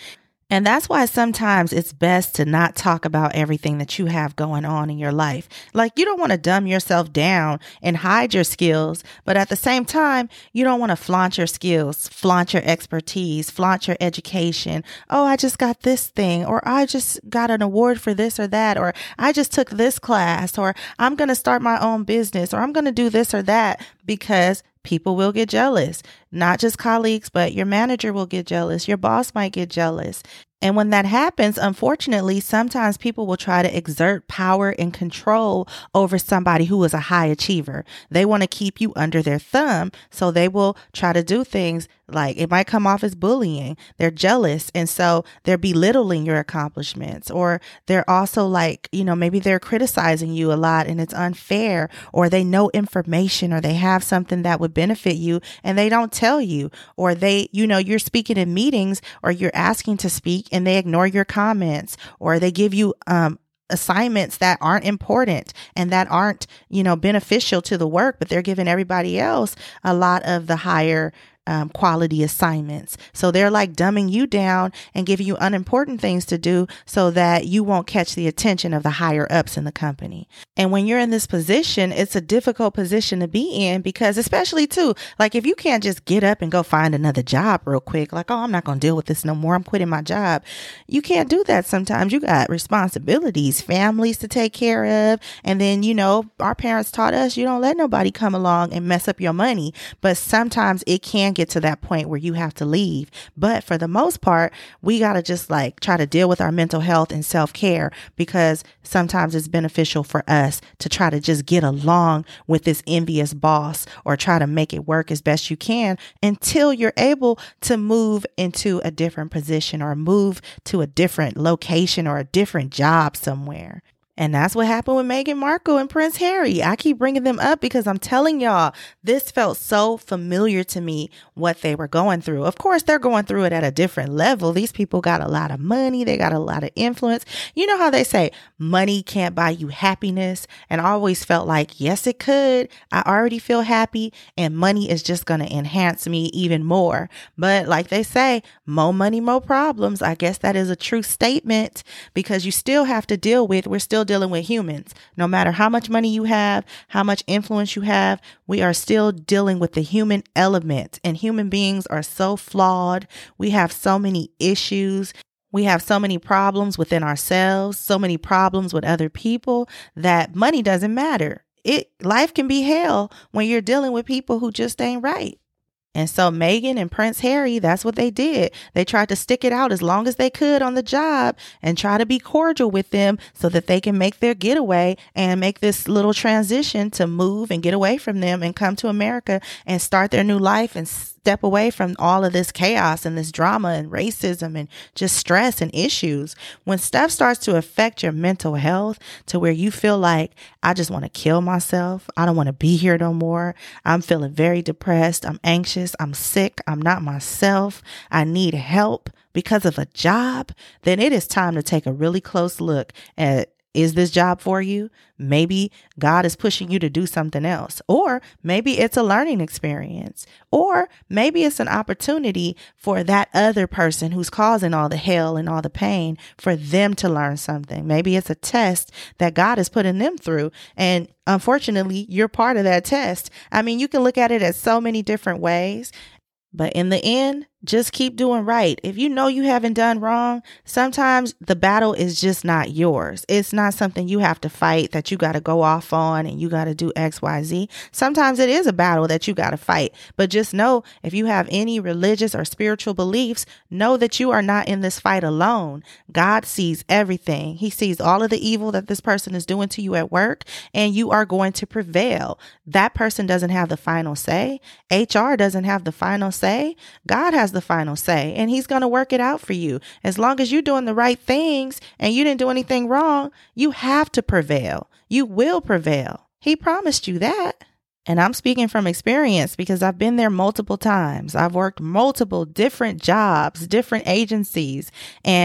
And that's why sometimes it's best to not talk about everything that you have going on in your life. Like, you don't want to dumb yourself down and hide your skills, but at the same time, you don't want to flaunt your skills, flaunt your expertise, flaunt your education. Oh, I just got this thing, or I just got an award for this or that, or I just took this class, or I'm going to start my own business, or I'm going to do this or that, because people will get jealous. Not just colleagues, but your manager will get jealous. Your boss might get jealous. And when that happens, unfortunately, sometimes people will try to exert power and control over somebody who is a high achiever. They want to keep you under their thumb. So they will try to do things like, it might come off as bullying. They're jealous. And so they're belittling your accomplishments, or they're also like, maybe they're criticizing you a lot and it's unfair, or they know information, or they have something that would benefit you and they don't tell you, or you're speaking in meetings, or you're asking to speak and they ignore your comments, or they give you, assignments that aren't important and that aren't, beneficial to the work, but they're giving everybody else a lot of the higher quality assignments. So they're like dumbing you down and giving you unimportant things to do so that you won't catch the attention of the higher ups in the company. And when you're in this position, it's a difficult position to be in, because especially too, like if you can't just get up and go find another job real quick, like, oh, I'm not going to deal with this no more, I'm quitting my job. You can't do that. Sometimes you got responsibilities, families to take care of. And then, our parents taught us, you don't let nobody come along and mess up your money. But sometimes it can get to that point where you have to leave. But for the most part, we got to just like try to deal with our mental health and self-care, because sometimes it's beneficial for us to try to just get along with this envious boss, or try to make it work as best you can until you're able to move into a different position, or move to a different location, or a different job somewhere. And that's what happened with Meghan Markle and Prince Harry. I keep bringing them up because I'm telling y'all, this felt so familiar to me, what they were going through. Of course, they're going through it at a different level. These people got a lot of money. They got a lot of influence. You know how they say money can't buy you happiness? And I always felt like, yes, it could. I already feel happy, and money is just going to enhance me even more. But like they say, more money, more problems. I guess that is a true statement, because you still have to deal with, we're still dealing with humans. No matter how much money you have, how much influence you have, we are still dealing with the human element, and human beings are so flawed. We have so many issues. We have so many problems within ourselves, so many problems with other people, that money doesn't matter. Life can be hell when you're dealing with people who just ain't right. And so Meghan and Prince Harry, that's what they did. They tried to stick it out as long as they could on the job and try to be cordial with them so that they can make their getaway and make this little transition to move and get away from them and come to America and start their new life and step away from all of this chaos and this drama and racism and just stress and issues. When stuff starts to affect your mental health to where you feel like, I just want to kill myself, I don't want to be here no more, I'm feeling very depressed, I'm anxious, I'm sick, I'm not myself, I need help because of a job, then it is time to take a really close look at, is this job for you? Maybe God is pushing you to do something else, or maybe it's a learning experience, or maybe it's an opportunity for that other person who's causing all the hell and all the pain, for them to learn something. Maybe it's a test that God is putting them through. And unfortunately, you're part of that test. I mean, you can look at it as so many different ways. But in the end, just keep doing right. If you know you haven't done wrong, sometimes the battle is just not yours. It's not something you have to fight, that you got to go off on and you got to do X, Y, Z. Sometimes it is a battle that you got to fight. But just know, if you have any religious or spiritual beliefs, know that you are not in this fight alone. God sees everything. He sees all of the evil that this person is doing to you at work, and you are going to prevail. That person doesn't have the final say. HR doesn't have the final say. God has the final say, and he's going to work it out for you. As long as you're doing the right things and you didn't do anything wrong, you have to prevail. You will prevail. He promised you that. And I'm speaking from experience because I've been there multiple times. I've worked multiple different jobs, different agencies, and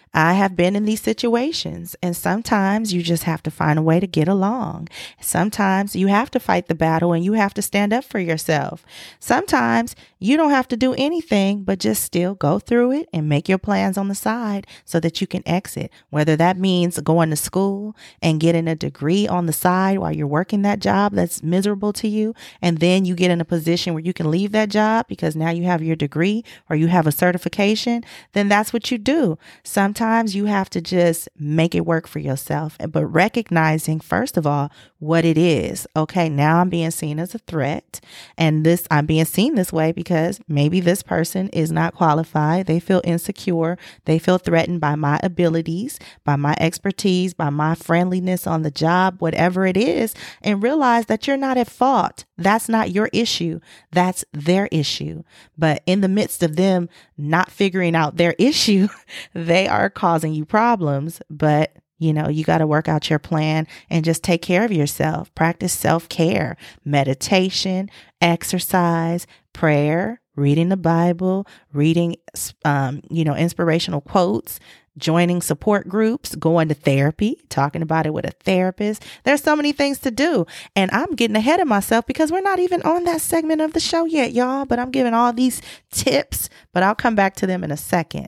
I have been in these situations, and sometimes you just have to find a way to get along. Sometimes you have to fight the battle and you have to stand up for yourself. Sometimes you don't have to do anything but just still go through it and make your plans on the side so that you can exit, whether that means going to school and getting a degree on the side while you're working that job that's miserable to you. And then you get in a position where you can leave that job because now you have your degree or you have a certification. Then that's what you do. Sometimes you have to just make it work for yourself, but recognizing, first of all, what it is. Okay, now I'm being seen as a threat, and I'm being seen this way because maybe this person is not qualified. They feel insecure. They feel threatened by my abilities, by my expertise, by my friendliness on the job, whatever it is, and realize that you're not at fault. That's not your issue. That's their issue. But in the midst of them not figuring out their issue, they are causing you problems. But you got to work out your plan and just take care of yourself. Practice self-care, meditation, exercise, prayer, reading the Bible, reading, inspirational quotes, joining support groups, going to therapy, talking about it with a therapist. There's so many things to do. And I'm getting ahead of myself because we're not even on that segment of the show yet, y'all. But I'm giving all these tips, but I'll come back to them in a second.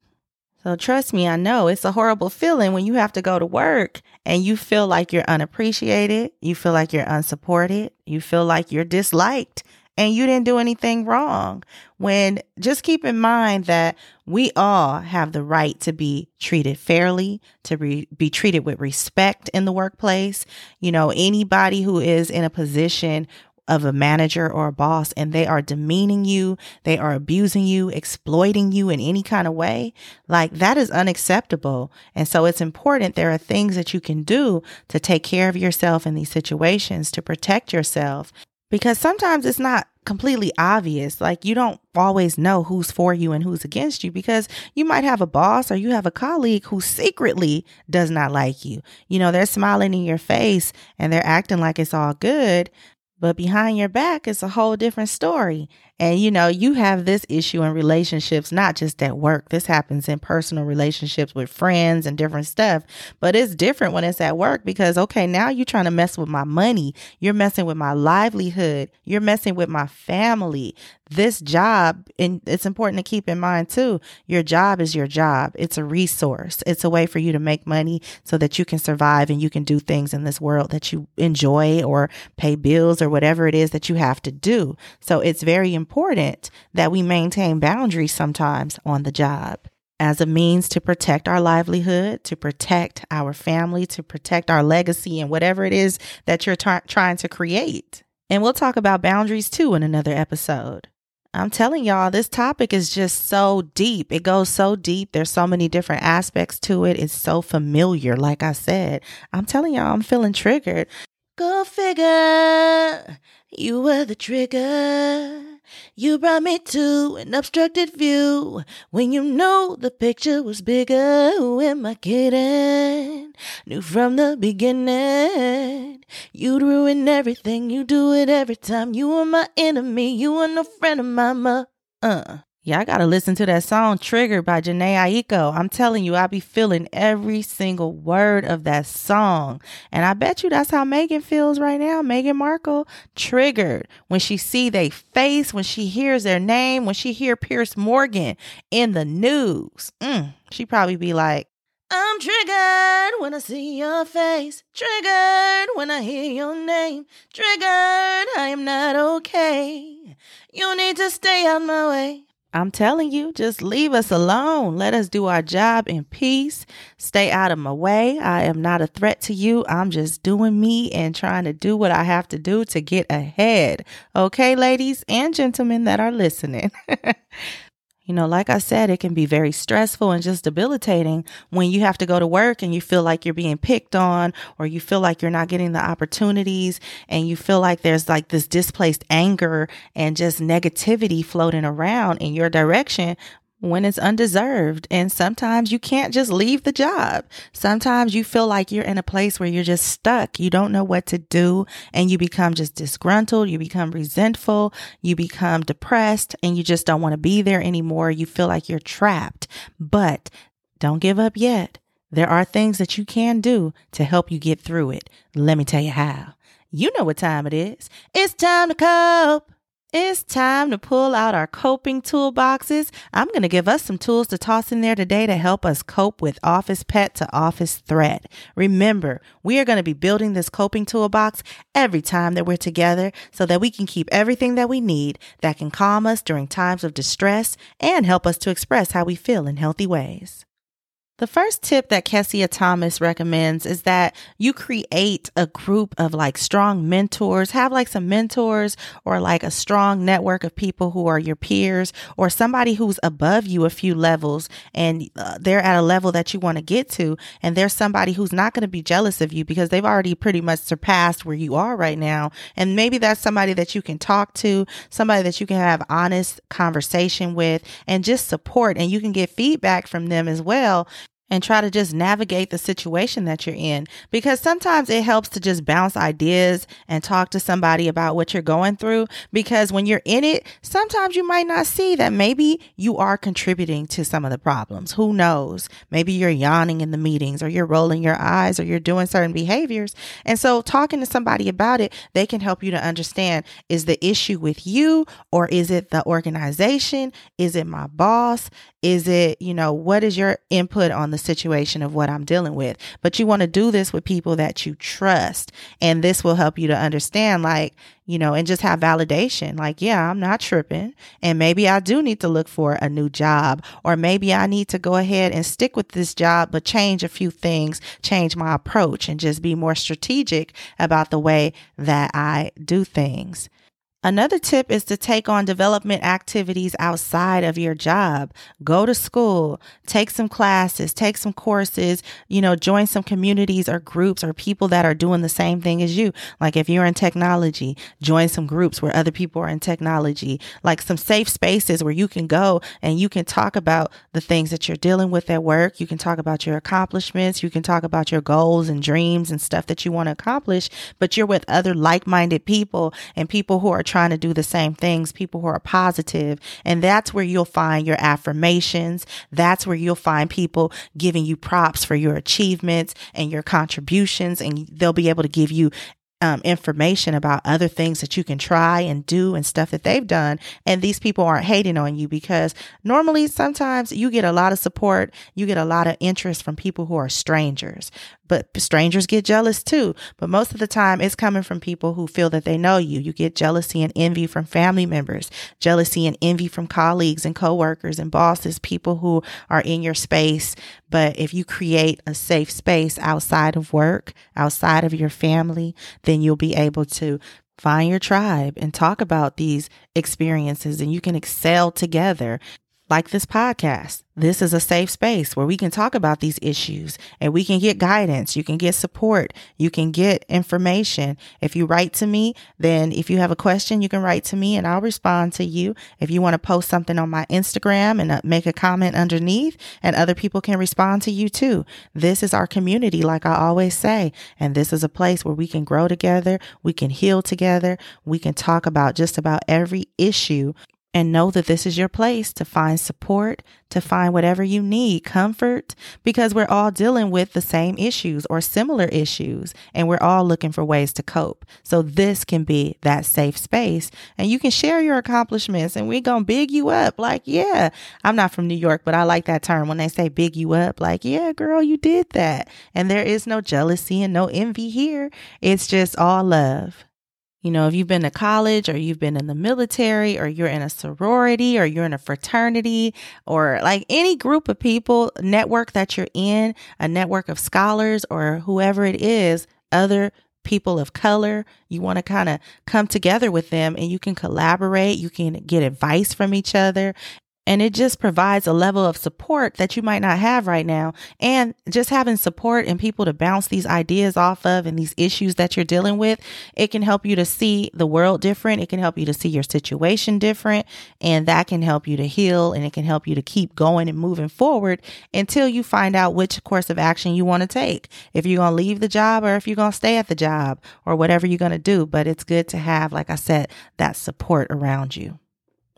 So trust me, I know it's a horrible feeling when you have to go to work and you feel like you're unappreciated. You feel like you're unsupported. You feel like you're disliked and you didn't do anything wrong. When just keep in mind that we all have the right to be treated fairly, to be treated with respect in the workplace. Anybody who is in a position of a manager or a boss and they are demeaning you, they are abusing you, exploiting you in any kind of way, like that is unacceptable. And so it's important. There are things that you can do to take care of yourself in these situations, to protect yourself, because sometimes it's not completely obvious. Like you don't always know who's for you and who's against you, because you might have a boss or you have a colleague who secretly does not like you. They're smiling in your face and they're acting like it's all good. But behind your back, it's a whole different story. And, you have this issue in relationships, not just at work. This happens in personal relationships with friends and different stuff. But it's different when it's at work because, okay, now you're trying to mess with my money. You're messing with my livelihood. You're messing with my family. This job, and it's important to keep in mind too, your job is your job. It's a resource. It's a way for you to make money so that you can survive and you can do things in this world that you enjoy or pay bills or whatever it is that you have to do. So it's very important that we maintain boundaries sometimes on the job as a means to protect our livelihood, to protect our family, to protect our legacy and whatever it is that you're trying to create. And we'll talk about boundaries too in another episode. I'm telling y'all, this topic is just so deep. It goes so deep. There's so many different aspects to it. It's so familiar. Like I said, I'm telling y'all, I'm feeling triggered. Go figure. You were the trigger. You brought me to an obstructed view when you know the picture was bigger. Who am I kidding? Knew from the beginning you'd ruin everything. You do it every time. You are my enemy. You are no friend of mine. Y'all gotta listen to that song Triggered by Jhené Aiko. I'm telling you, I be feeling every single word of that song. And I bet you that's how Meghan feels right now. Meghan Markle, triggered when she see their face, when she hears their name, when she hear Piers Morgan in the news. She probably be like, I'm triggered when I see your face. Triggered when I hear your name. Triggered, I am not okay. You need to stay out my way. I'm telling you, just leave us alone. Let us do our job in peace. Stay out of my way. I am not a threat to you. I'm just doing me and trying to do what I have to do to get ahead. Okay, ladies and gentlemen that are listening. Like I said, it can be very stressful and just debilitating when you have to go to work and you feel like you're being picked on, or you feel like you're not getting the opportunities, and you feel like there's like this displaced anger and just negativity floating around in your direction when it's undeserved. And sometimes you can't just leave the job. Sometimes you feel like you're in a place where you're just stuck. You don't know what to do, and you become just disgruntled. You become resentful. You become depressed, and you just don't want to be there anymore. You feel like you're trapped. But don't give up yet. There are things that you can do to help you get through it. Let me tell you how. You know what time it is. It's time to cope. It's time to pull out our coping toolboxes. I'm going to give us some tools to toss in there today to help us cope with office pet to office threat. Remember, we are going to be building this coping toolbox every time that we're together so that we can keep everything that we need that can calm us during times of distress and help us to express how we feel in healthy ways. The first tip that Kessia Thomas recommends is that you create a group of strong mentors, have some mentors or a strong network of people who are your peers or somebody who's above you a few levels and they're at a level that you want to get to. And there's somebody who's not going to be jealous of you because they've already pretty much surpassed where you are right now. And maybe that's somebody that you can talk to, somebody that you can have honest conversation with and just support. And you can get feedback from them as well. And try to just navigate the situation that you're in, because sometimes it helps to just bounce ideas and talk to somebody about what you're going through, because when you're in it, sometimes you might not see that maybe you are contributing to some of the problems. Who knows? Maybe you're yawning in the meetings or you're rolling your eyes or you're doing certain behaviors. And so talking to somebody about it, they can help you to understand, is the issue with you or is it the organization? Is it my boss? Is it, what is your input on the situation of what I'm dealing with? But you want to do this with people that you trust. And this will help you to understand, and just have validation. Yeah, I'm not tripping. And maybe I do need to look for a new job, or maybe I need to go ahead and stick with this job, but change a few things, change my approach and just be more strategic about the way that I do things. Another tip is to take on development activities outside of your job. Go to school, take some classes, take some courses, join some communities or groups or people that are doing the same thing as you. If you're in technology, join some groups where other people are in technology, some safe spaces where you can go and you can talk about the things that you're dealing with at work. You can talk about your accomplishments. You can talk about your goals and dreams and stuff that you want to accomplish, but you're with other like-minded people and people who are trying to do the same things, people who are positive. And that's where you'll find your affirmations. That's where you'll find people giving you props for your achievements and your contributions. And they'll be able to give you information about other things that you can try and do and stuff that they've done. And these people aren't hating on you, because normally sometimes you get a lot of support. You get a lot of interest from people who are strangers, but strangers get jealous too. But most of the time it's coming from people who feel that they know you. You get jealousy and envy from family members, jealousy and envy from colleagues and coworkers and bosses, people who are in your space. But if you create a safe space outside of work, outside of your family, then you'll be able to find your tribe and talk about these experiences, and you can excel together. Like this podcast. This is a safe space where we can talk about these issues and we can get guidance. You can get support. You can get information. If you write to me, then if you have a question, you can write to me and I'll respond to you. If you want to post something on my Instagram and make a comment underneath, and other people can respond to you too. This is our community, like I always say. And this is a place where we can grow together. We can heal together. We can talk about just about every issue. And know that this is your place to find support, to find whatever you need, comfort, because we're all dealing with the same issues or similar issues, and we're all looking for ways to cope. So this can be that safe space, and you can share your accomplishments, and we're going to big you up. Yeah, I'm not from New York, but I like that term when they say big you up. Yeah, girl, you did that. And there is no jealousy and no envy here. It's just all love. If you've been to college or you've been in the military or you're in a sorority or you're in a fraternity or any group of people, network that you're in, a network of scholars or whoever it is, other people of color, you want to kind of come together with them and you can collaborate. You can get advice from each other. And it just provides a level of support that you might not have right now. And just having support and people to bounce these ideas off of and these issues that you're dealing with, it can help you to see the world different. It can help you to see your situation different. And that can help you to heal, and it can help you to keep going and moving forward until you find out which course of action you want to take. If you're going to leave the job or if you're going to stay at the job or whatever you're going to do. But it's good to have, like I said, that support around you.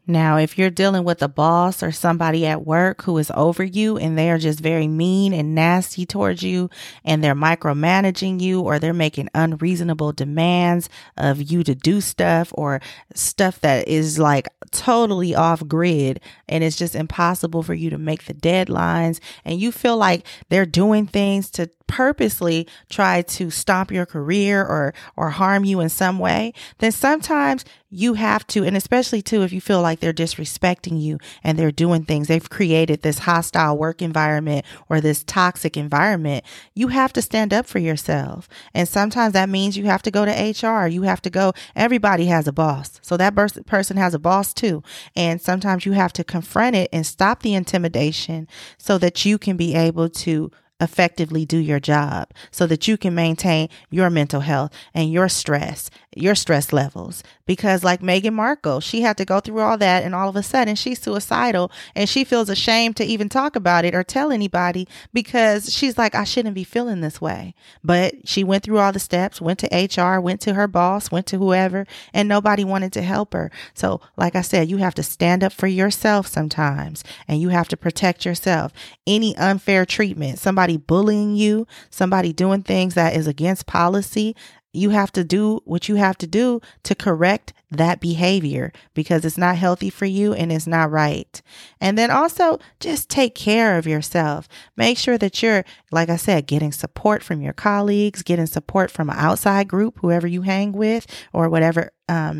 Now, if you're dealing with a boss or somebody at work who is over you and they are just very mean and nasty towards you and they're micromanaging you or they're making unreasonable demands of you to do stuff or stuff that is like totally off grid and it's just impossible for you to make the deadlines and you feel like they're doing things to purposely try to stop your career or harm you in some way, then sometimes you have to, and especially too, if you feel like they're disrespecting you and they're doing things, they've created this hostile work environment or this toxic environment, you have to stand up for yourself. And sometimes that means you have to go to HR. You have to go, everybody has a boss. So that person has a boss too. And sometimes you have to confront it and stop the intimidation so that you can be able to effectively do your job so that you can maintain your mental health and your stress levels. Because like Meghan Markle, she had to go through all that and all of a sudden she's suicidal and she feels ashamed to even talk about it or tell anybody because she's like, I shouldn't be feeling this way. But she went through all the steps, went to HR, went to her boss, went to whoever, and nobody wanted to help her. So like I said, you have to stand up for yourself sometimes and you have to protect yourself. Any unfair treatment, somebody bullying you, somebody doing things that is against policy, you have to do what you have to do to correct that behavior because it's not healthy for you and it's not right. And then also just take care of yourself. Make sure that you're, like I said, getting support from your colleagues, getting support from an outside group, whoever you hang with or whatever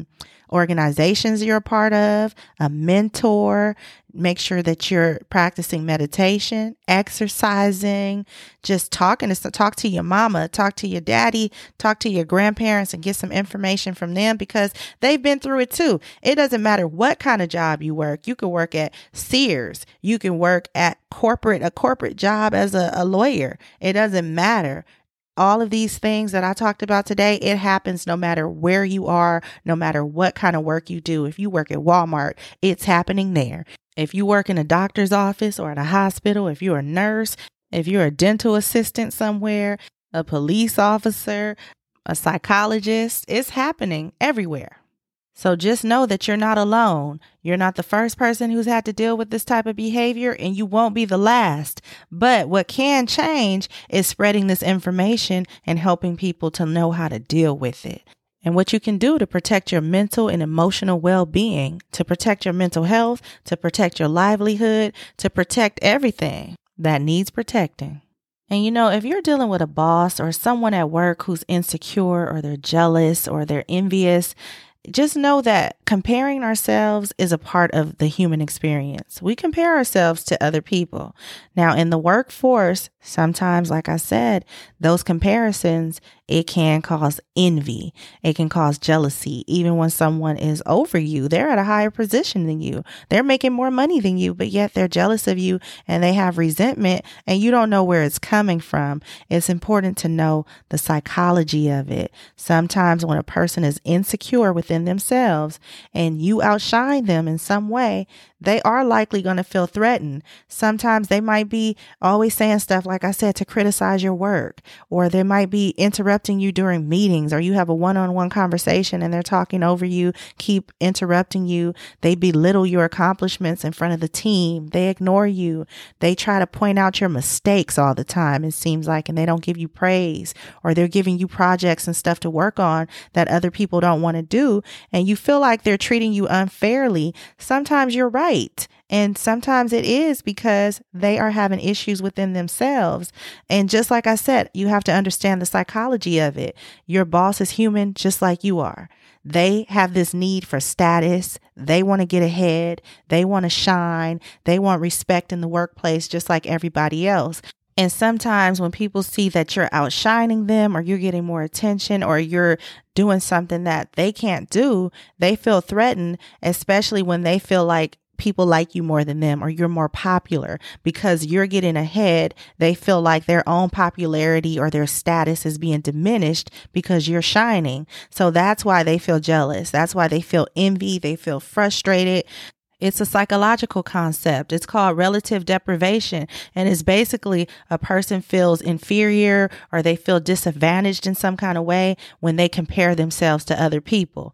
organizations you're a part of, a mentor. Make sure that you're practicing meditation, exercising, just talk to your mama, talk to your daddy, talk to your grandparents and get some information from them because they've been through it too. It doesn't matter what kind of job you work. You can work at Sears. You can work at a corporate job as a lawyer. It doesn't matter. All of these things that I talked about today, it happens no matter where you are, no matter what kind of work you do. If you work at Walmart, it's happening there. If you work in a doctor's office or at a hospital, if you're a nurse, if you're a dental assistant somewhere, a police officer, a psychologist, it's happening everywhere. So just know that you're not alone. You're not the first person who's had to deal with this type of behavior and you won't be the last. But what can change is spreading this information and helping people to know how to deal with it. And what you can do to protect your mental and emotional well-being, to protect your mental health, to protect your livelihood, to protect everything that needs protecting. And you know, if you're dealing with a boss or someone at work who's insecure or they're jealous or they're envious, just know that comparing ourselves is a part of the human experience. We compare ourselves to other people. Now, in the workforce, sometimes, like I said, those comparisons, it can cause envy. It can cause jealousy. Even when someone is over you, they're at a higher position than you. They're making more money than you, but yet they're jealous of you and they have resentment and you don't know where it's coming from. It's important to know the psychology of it. Sometimes when a person is insecure within themselves and you outshine them in some way, they are likely going to feel threatened. Sometimes they might be always saying stuff, like I said, to criticize your work, or they might be interrupting you during meetings, or you have a one-on-one conversation and they're talking over you, keep interrupting you. They belittle your accomplishments in front of the team. They ignore you. They try to point out your mistakes all the time, it seems like, and they don't give you praise, or they're giving you projects and stuff to work on that other people don't want to do. And you feel like they're treating you unfairly. Sometimes you're right. And sometimes it is because they are having issues within themselves. And just like I said, you have to understand the psychology of it. Your boss is human just like you are. They have this need for status. They want to get ahead. They want to shine. They want respect in the workplace just like everybody else. And sometimes when people see that you're outshining them or you're getting more attention or you're doing something that they can't do, they feel threatened, especially when they feel like people like you more than them or you're more popular because you're getting ahead. They feel like their own popularity or their status is being diminished because you're shining. So that's why they feel jealous. That's why they feel envy. They feel frustrated. It's a psychological concept. It's called relative deprivation. And it's basically a person feels inferior or they feel disadvantaged in some kind of way when they compare themselves to other people.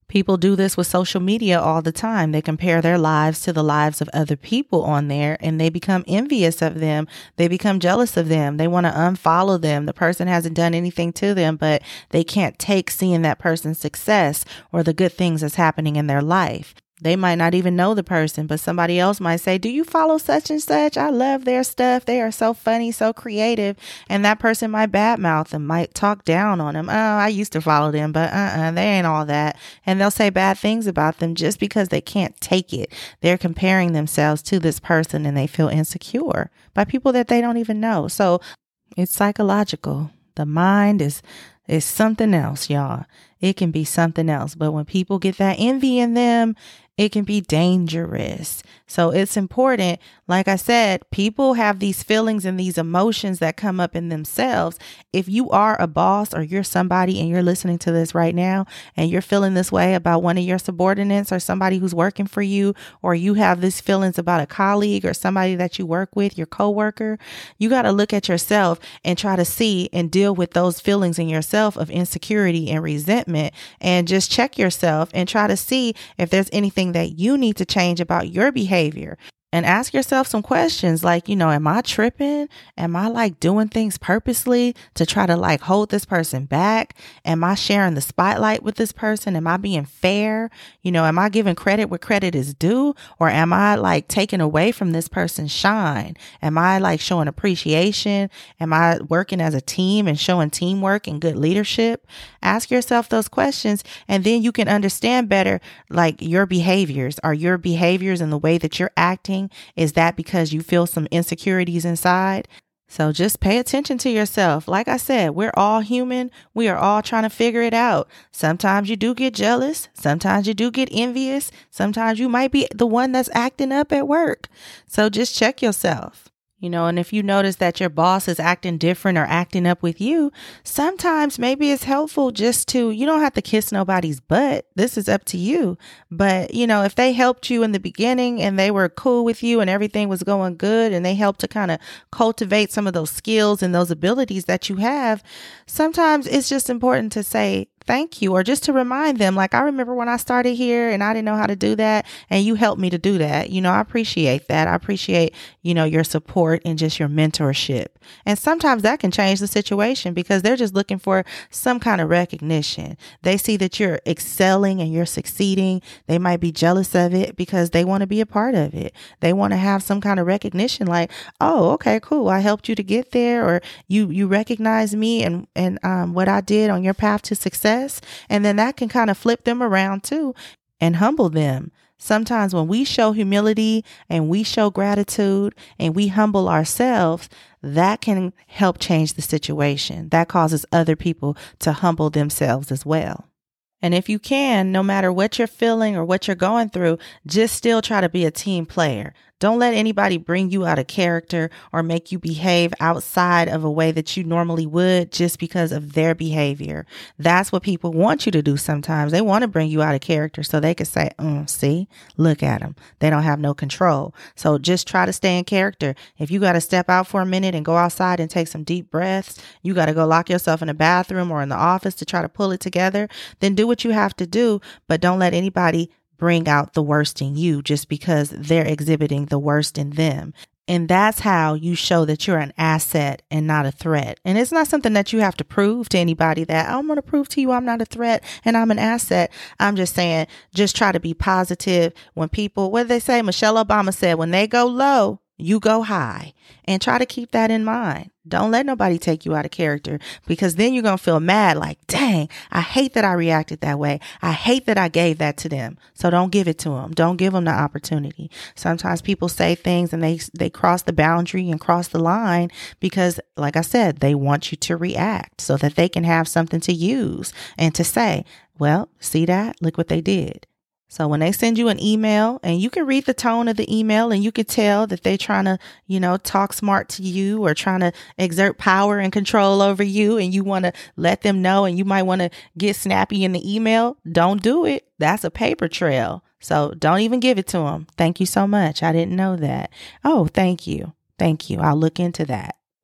People do this with social media all the time. They compare their lives to the lives of other people on there, and they become envious of them. They become jealous of them. They want to unfollow them. The person hasn't done anything to them, but they can't take seeing that person's success or the good things that's happening in their life. They might not even know the person, but somebody else might say, do you follow such and such? I love their stuff. They are so funny, so creative. And that person might badmouth them, might talk down on them. Oh, I used to follow them, but they ain't all that. And they'll say bad things about them just because they can't take it. They're comparing themselves to this person and they feel insecure by people that they don't even know. So it's psychological. The mind is something else, y'all. It can be something else. But when people get that envy in them, it can be dangerous. So it's important. Like I said, people have these feelings and these emotions that come up in themselves. If you are a boss or you're somebody and you're listening to this right now and you're feeling this way about one of your subordinates or somebody who's working for you, or you have these feelings about a colleague or somebody that you work with, your coworker, you got to look at yourself and try to see and deal with those feelings in yourself of insecurity and resentment, and just check yourself and try to see if there's anything that you need to change about your behavior. And ask yourself some questions like, am I tripping? Am I like doing things purposely to try to like hold this person back? Am I sharing the spotlight with this person? Am I being fair? Am I giving credit where credit is due? Or am I like taking away from this person's shine? Am I like showing appreciation? Am I working as a team and showing teamwork and good leadership? Ask yourself those questions, and then you can understand better like your behaviors. Are your behaviors and the way that you're acting, is that because you feel some insecurities inside? So just pay attention to yourself. Like I said, we're all human. We are all trying to figure it out. Sometimes you do get jealous. Sometimes you do get envious. Sometimes you might be the one that's acting up at work. So just check yourself. And if you notice that your boss is acting different or acting up with you, sometimes maybe it's helpful just to, you don't have to kiss nobody's butt. This is up to you. But, if they helped you in the beginning and they were cool with you and everything was going good and they helped to kind of cultivate some of those skills and those abilities that you have, sometimes it's just important to say thank you, or just to remind them, like, I remember when I started here and I didn't know how to do that and you helped me to do that. I appreciate that. I appreciate, your support and just your mentorship. And sometimes that can change the situation because they're just looking for some kind of recognition. They see that you're excelling and you're succeeding. They might be jealous of it because they want to be a part of it. They want to have some kind of recognition like, oh, okay, cool. I helped you to get there, or you recognize me and what I did on your path to success. And then that can kind of flip them around too and humble them. Sometimes when we show humility and we show gratitude and we humble ourselves, that can help change the situation. That causes other people to humble themselves as well. And if you can, no matter what you're feeling or what you're going through, just still try to be a team player. Don't let anybody bring you out of character or make you behave outside of a way that you normally would just because of their behavior. That's what people want you to do sometimes. They want to bring you out of character so they can say, see, look at them. They don't have no control. So just try to stay in character. If you got to step out for a minute and go outside and take some deep breaths, you got to go lock yourself in a bathroom or in the office to try to pull it together, then do what you have to do, but don't let anybody bring out the worst in you just because they're exhibiting the worst in them. And that's how you show that you're an asset and not a threat. And it's not something that you have to prove to anybody that I'm going to prove to you I'm not a threat and I'm an asset. I'm just saying, just try to be positive. When people, what did they say? Michelle Obama said, when they go low, you go high, and try to keep that in mind. Don't let nobody take you out of character, because then you're going to feel mad like, dang, I hate that I reacted that way. I hate that I gave that to them. So don't give it to them. Don't give them the opportunity. Sometimes people say things and they cross the boundary and cross the line because, like I said, they want you to react so that they can have something to use and to say, well, see that? Look what they did. So when they send you an email, and you can read the tone of the email and you can tell that they're trying to, talk smart to you or trying to exert power and control over you, and you want to let them know, and you might want to get snappy in the email, don't do it. That's a paper trail. So don't even give it to them. Thank you so much. I didn't know that. Oh, thank you. Thank you. I'll look into that.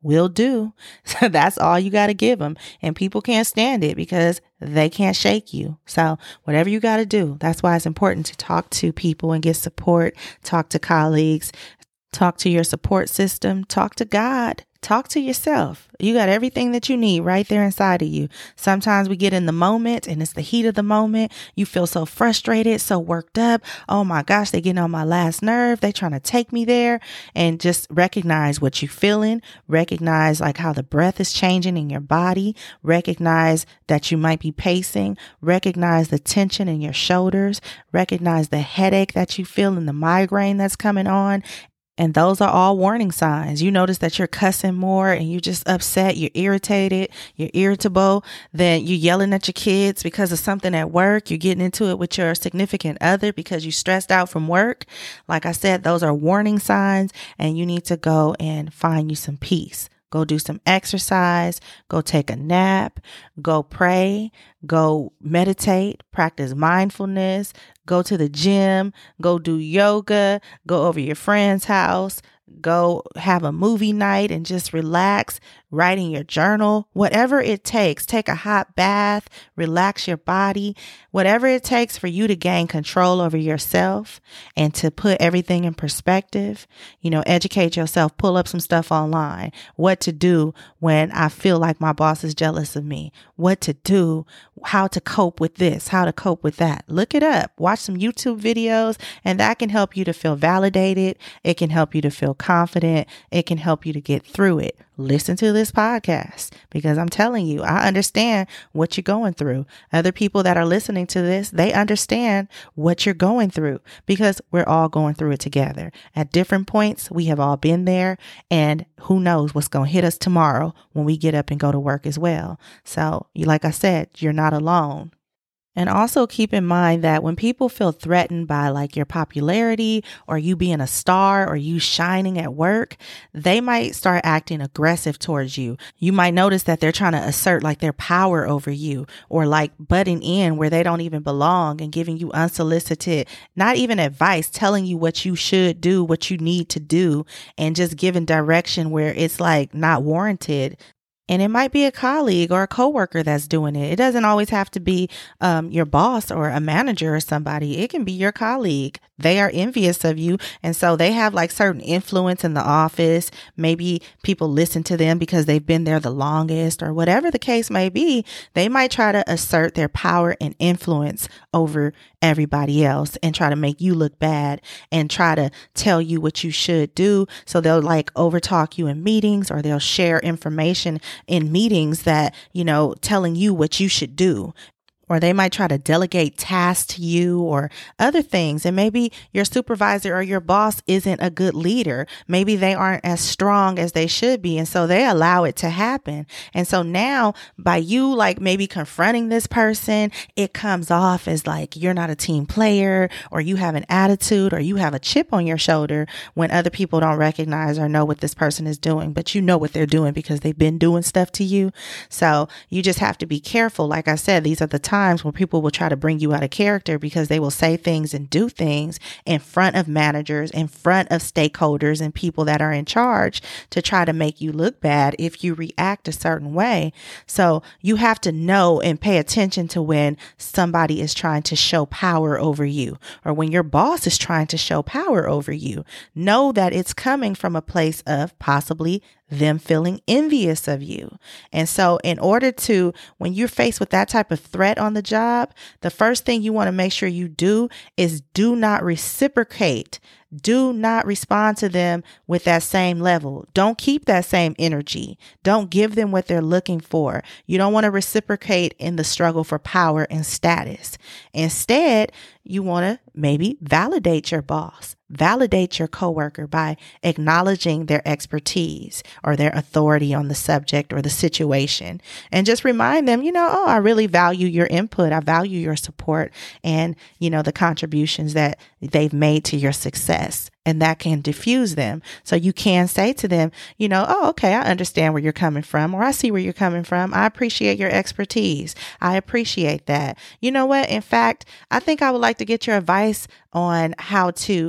will do. So that's all you got to give them. And people can't stand it because they can't shake you. So whatever you got to do, that's why it's important to talk to people and get support, talk to colleagues, talk to your support system, talk to God, talk to yourself. You got everything that you need right there inside of you. Sometimes we get in the moment and it's the heat of the moment. You feel so frustrated, so worked up. Oh my gosh, they getting on my last nerve. They trying to take me there. And just recognize what you're feeling. Recognize like how the breath is changing in your body. Recognize that you might be pacing. Recognize the tension in your shoulders. Recognize the headache that you feel and the migraine that's coming on. And those are all warning signs. You notice that you're cussing more and you're just upset, you're irritated, you're irritable, then you're yelling at your kids because of something at work. You're getting into it with your significant other because you're stressed out from work. Like I said, those are warning signs, and you need to go and find you some peace. Go do some exercise, go take a nap, go pray, go meditate, practice mindfulness, go to the gym, go do yoga, go over your friend's house, go have a movie night and just relax, write in your journal, whatever it takes. Take a hot bath, relax your body, whatever it takes for you to gain control over yourself and to put everything in perspective. Educate yourself, pull up some stuff online, what to do when I feel like my boss is jealous of me, what to do, how to cope with this, how to cope with that. Look it up, watch some YouTube videos, and that can help you to feel validated. It can help you to feel confident. It can help you to get through it. Listen to this podcast because I'm telling you, I understand what you're going through. Other people that are listening to this, they understand what you're going through because we're all going through it together. At different points, we have all been there, and who knows what's going to hit us tomorrow when we get up and go to work as well. So, like I said, you're not alone. And also keep in mind that when people feel threatened by like your popularity or you being a star or you shining at work, they might start acting aggressive towards you. You might notice that they're trying to assert like their power over you, or like butting in where they don't even belong and giving you unsolicited, not even advice, telling you what you should do, what you need to do, and just giving direction where it's like not warranted. And it might be a colleague or a coworker that's doing it. It doesn't always have to be your boss or a manager or somebody. It can be your colleague. They are envious of you. And so they have like certain influence in the office. Maybe people listen to them because they've been there the longest, or whatever the case may be. They might try to assert their power and influence over everybody else and try to make you look bad and try to tell you what you should do. So they'll like overtalk you in meetings, or they'll share information in meetings that, telling you what you should do. Or they might try to delegate tasks to you or other things. And maybe your supervisor or your boss isn't a good leader. Maybe they aren't as strong as they should be. And so they allow it to happen. And so now by you like maybe confronting this person, it comes off as like you're not a team player, or you have an attitude, or you have a chip on your shoulder when other people don't recognize or know what this person is doing. But you know what they're doing because they've been doing stuff to you. So you just have to be careful. Like I said, these are the times when people will try to bring you out of character because they will say things and do things in front of managers, in front of stakeholders and people that are in charge to try to make you look bad if you react a certain way. So you have to know and pay attention to when somebody is trying to show power over you, or when your boss is trying to show power over you. Know that it's coming from a place of possibly them feeling envious of you. And so in order to, when you're faced with that type of threat on the job, the first thing you want to make sure you do is do not reciprocate. Do not respond to them with that same level. Don't keep that same energy. Don't give them what they're looking for. You don't want to reciprocate in the struggle for power and status. Instead, you want to maybe validate your boss, validate your coworker by acknowledging their expertise or their authority on the subject or the situation. And just remind them, I really value your input. I value your support and, the contributions that they've made to your success. And that can diffuse them. So you can say to them, okay, I understand where you're coming from, or I see where you're coming from. I appreciate your expertise. I appreciate that. You know what? In fact, I think I would like to get your advice on how to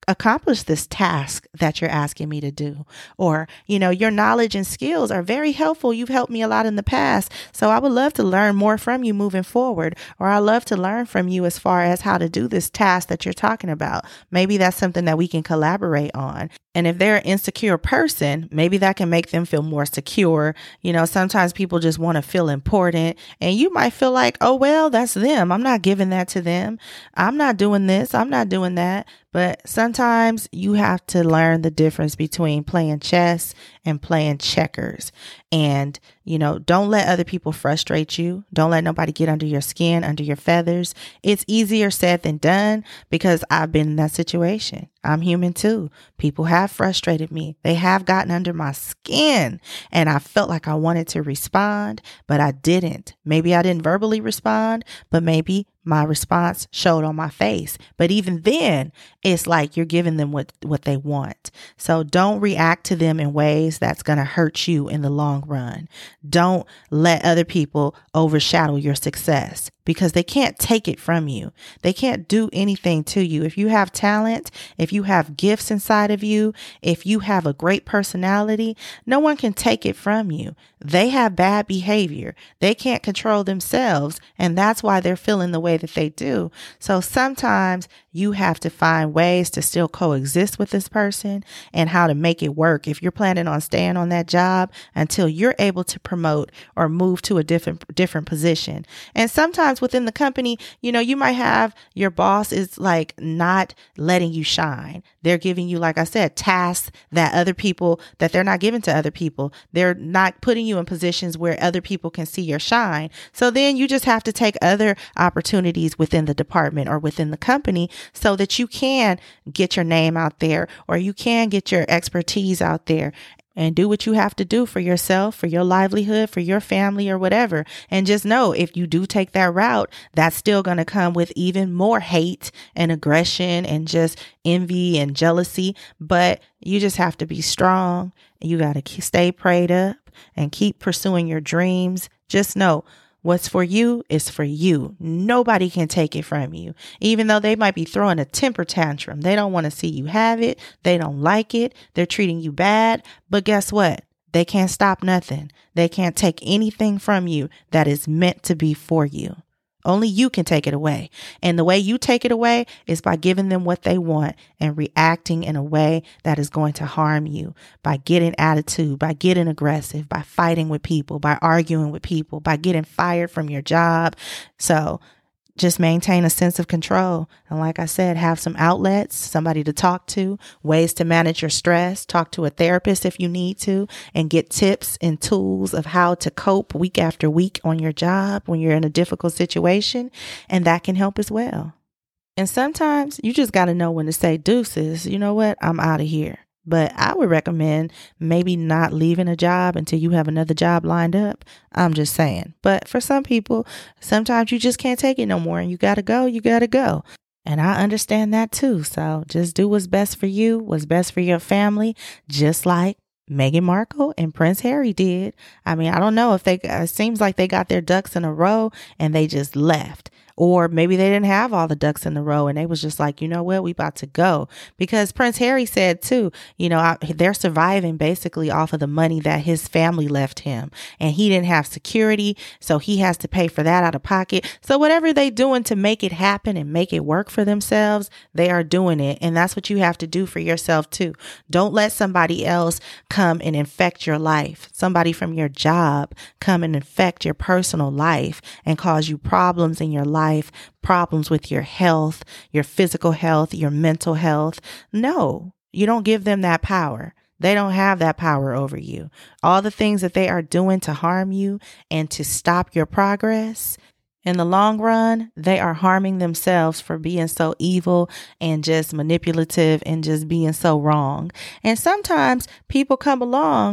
accomplish this task that you're asking me to do. Or, your knowledge and skills are very helpful. You've helped me a lot in the past. So I would love to learn more from you moving forward. Or I love to learn from you as far as how to do this task that you're talking about. Maybe that's something that we can collaborate on. And if they're an insecure person, maybe that can make them feel more secure. Sometimes people just want to feel important, and you might feel like, oh, well, that's them. I'm not giving that to them. I'm not doing this. I'm not doing that. But sometimes you have to learn the difference between playing chess and playing checkers. And, don't let other people frustrate you. Don't let nobody get under your skin, under your feathers. It's easier said than done because I've been in that situation. I'm human too. People have frustrated me. They have gotten under my skin, and I felt like I wanted to respond, but I didn't. Maybe I didn't verbally respond, but maybe my response showed on my face. But even then, it's like you're giving them what they want. So don't react to them in ways that's going to hurt you in the long run. Don't let other people overshadow your success because they can't take it from you. They can't do anything to you. If you have talent, if you have gifts inside of you, if you have a great personality, no one can take it from you. They have bad behavior. They can't control themselves, and that's why they're feeling the way that they do. So sometimes you have to find ways to still coexist with this person and how to make it work. If you're planning on staying on that job until you're able to promote or move to a different position. And sometimes within the company, you might have your boss is like not letting you shine. They're giving you, like I said, tasks that they're not giving to other people. They're not putting you in positions where other people can see your shine. So then you just have to take other opportunities within the department or within the company so that you can get your name out there or you can get your expertise out there and do what you have to do for yourself, for your livelihood, for your family or whatever. And just know if you do take that route, that's still going to come with even more hate and aggression and just envy and jealousy. But you just have to be strong. You got to stay prayed up and keep pursuing your dreams. Just know what's for you is for you. Nobody can take it from you. Even though they might be throwing a temper tantrum. They don't want to see you have it. They don't like it. They're treating you bad. But guess what? They can't stop nothing. They can't take anything from you that is meant to be for you. Only you can take it away. And the way you take it away is by giving them what they want and reacting in a way that is going to harm you, by getting attitude, by getting aggressive, by fighting with people, by arguing with people, by getting fired from your job. So just maintain a sense of control. And like I said, have some outlets, somebody to talk to, ways to manage your stress, talk to a therapist if you need to, and get tips and tools of how to cope week after week on your job when you're in a difficult situation. And that can help as well. And sometimes you just got to know when to say deuces. You know what? I'm out of here. But I would recommend maybe not leaving a job until you have another job lined up. I'm just saying. But for some people, sometimes you just can't take it no more and you got to go. You got to go. And I understand that too. So just do what's best for you, what's best for your family, just like Meghan Markle and Prince Harry did. I mean, I don't know if it seems like they got their ducks in a row and they just left. Or maybe they didn't have all the ducks in the row and they was just like, you know what, we about to go. Because Prince Harry said too, they're surviving basically off of the money that his family left him. And he didn't have security, so he has to pay for that out of pocket. So whatever they doing to make it happen and make it work for themselves, they are doing it. And that's what you have to do for yourself too. Don't let somebody else come and infect your life. Somebody from your job come and infect your personal life and cause you problems in your life. Problems with your health, your physical health, your mental health. No, you don't give them that power. They don't have that power over you. All the things that they are doing to harm you and to stop your progress, in the long run, they are harming themselves for being so evil and just manipulative and just being so wrong. And sometimes people come along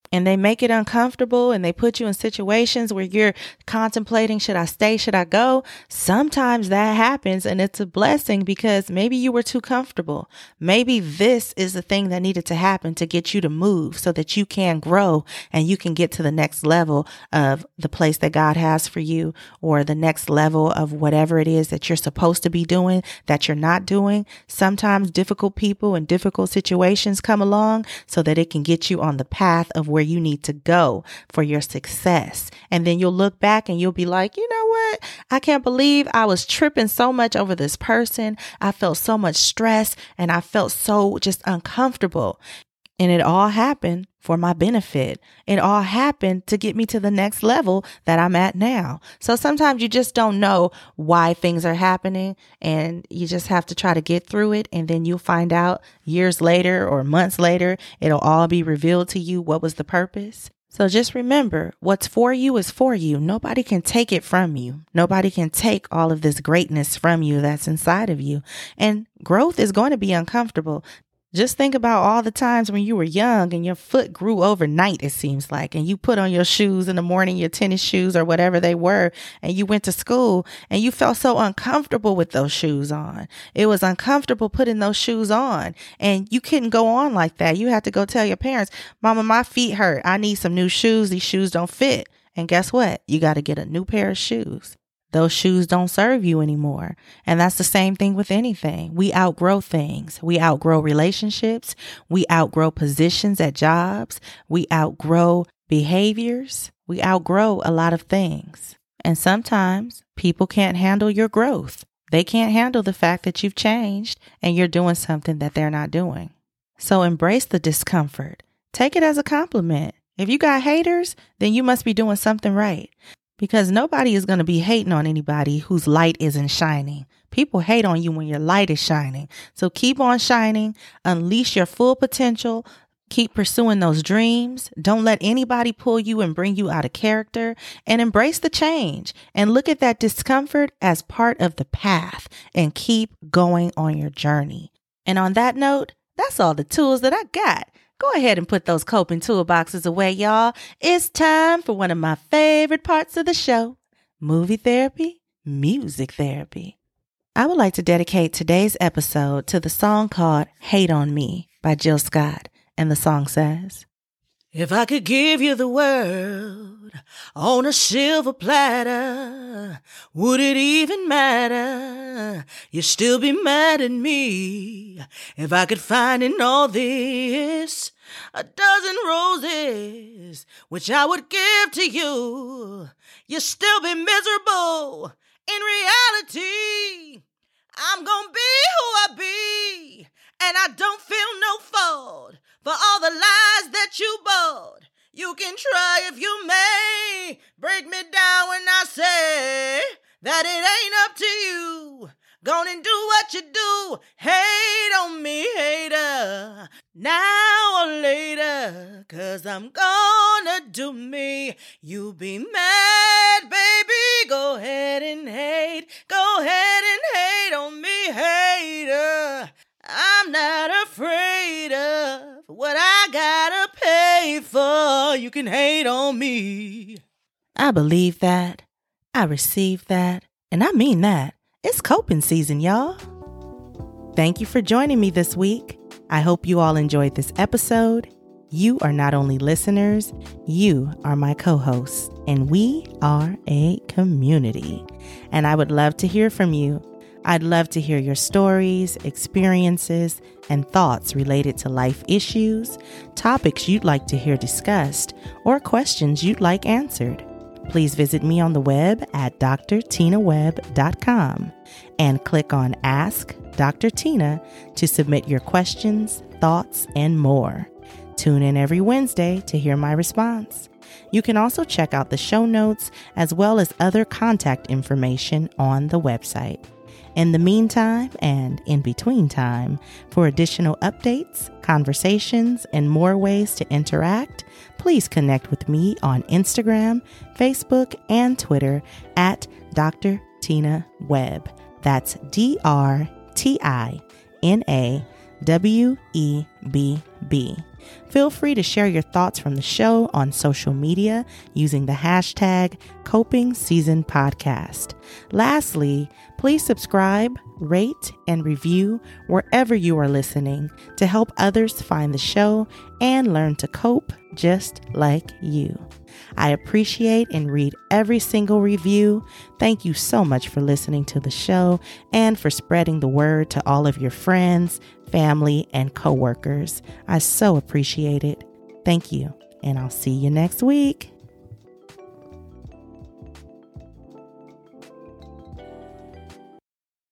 and they make it uncomfortable and they put you in situations where you're contemplating, should I stay? Should I go? Sometimes that happens and it's a blessing because maybe you were too comfortable. Maybe this is the thing that needed to happen to get you to move so that you can grow and you can get to the next level of the place that God has for you, or the next level of whatever it is that you're supposed to be doing that you're not doing. Sometimes difficult people and difficult situations come along so that it can get you on the path of where you need to go for your success. And then you'll look back and you'll be like, you know what? I can't believe I was tripping so much over this person. I felt so much stress and I felt so just uncomfortable. And it all happened for my benefit. It all happened to get me to the next level that I'm at now. So sometimes you just don't know why things are happening, and you just have to try to get through it. And then you'll find out years later or months later, it'll all be revealed to you what was the purpose. So just remember, what's for you is for you. Nobody can take it from you. Nobody can take all of this greatness from you that's inside of you. And growth is going to be uncomfortable. Just think about all the times when you were young and your foot grew overnight, it seems like, and you put on your shoes in the morning, your tennis shoes or whatever they were, and you went to school and you felt so uncomfortable with those shoes on. It was uncomfortable putting those shoes on, and you couldn't go on like that. You had to go tell your parents, Mama, my feet hurt. I need some new shoes. These shoes don't fit. And guess what? You got to get a new pair of shoes. Those shoes don't serve you anymore. And that's the same thing with anything. We outgrow things. We outgrow relationships. We outgrow positions at jobs. We outgrow behaviors. We outgrow a lot of things. And sometimes people can't handle your growth. They can't handle the fact that you've changed and you're doing something that they're not doing. So embrace the discomfort. Take it as a compliment. If you got haters, then you must be doing something right. Because nobody is going to be hating on anybody whose light isn't shining. People hate on you when your light is shining. So keep on shining, unleash your full potential, keep pursuing those dreams. Don't let anybody pull you and bring you out of character, and embrace the change and look at that discomfort as part of the path and keep going on your journey. And on that note, that's all the tools that I got. Go ahead and put those coping toolboxes away, y'all. It's time for one of my favorite parts of the show, movie therapy, music therapy. I would like to dedicate today's episode to the song called Hate on Me by Jill Scott. And the song says, if I could give you the world on a silver platter, would it even matter? You'd still be mad at me. If I could find in all this a dozen roses, which I would give to you, you'd still be miserable. In reality, I'm gonna be who I be, and I don't feel no fault for all the lies that you bought. You can try if you may, break me down when I say that it ain't up to you. Gonna do what you do, hate on me, hater, now or later, 'cause I'm gonna do me. You be mad, baby, go ahead and hate on me, hater. I'm not afraid of what I gotta pay for. You can hate on me. I believe that. I receive that. And I mean that. It's coping season, y'all. Thank you for joining me this week. I hope you all enjoyed this episode. You are not only listeners, you are my co-hosts, and we are a community. And I would love to hear from you. I'd love to hear your stories, experiences, and thoughts related to life issues, topics you'd like to hear discussed, or questions you'd like answered. Please visit me on the web at drtinaweb.com and click on Ask Dr. Tina to submit your questions, thoughts, and more. Tune in every Wednesday to hear my response. You can also check out the show notes as well as other contact information on the website. In the meantime and in between time, for additional updates, conversations, and more ways to interact, please connect with me on Instagram, Facebook, and Twitter at Dr. Tina Webb. That's DrTinawebb. Feel free to share your thoughts from the show on social media using the hashtag Coping Season Podcast. Lastly, please subscribe, rate, and review wherever you are listening to help others find the show and learn to cope just like you. I appreciate and read every single review. Thank you so much for listening to the show and for spreading the word to all of your friends, family, and coworkers. I so appreciate it. Thank you, and I'll see you next week.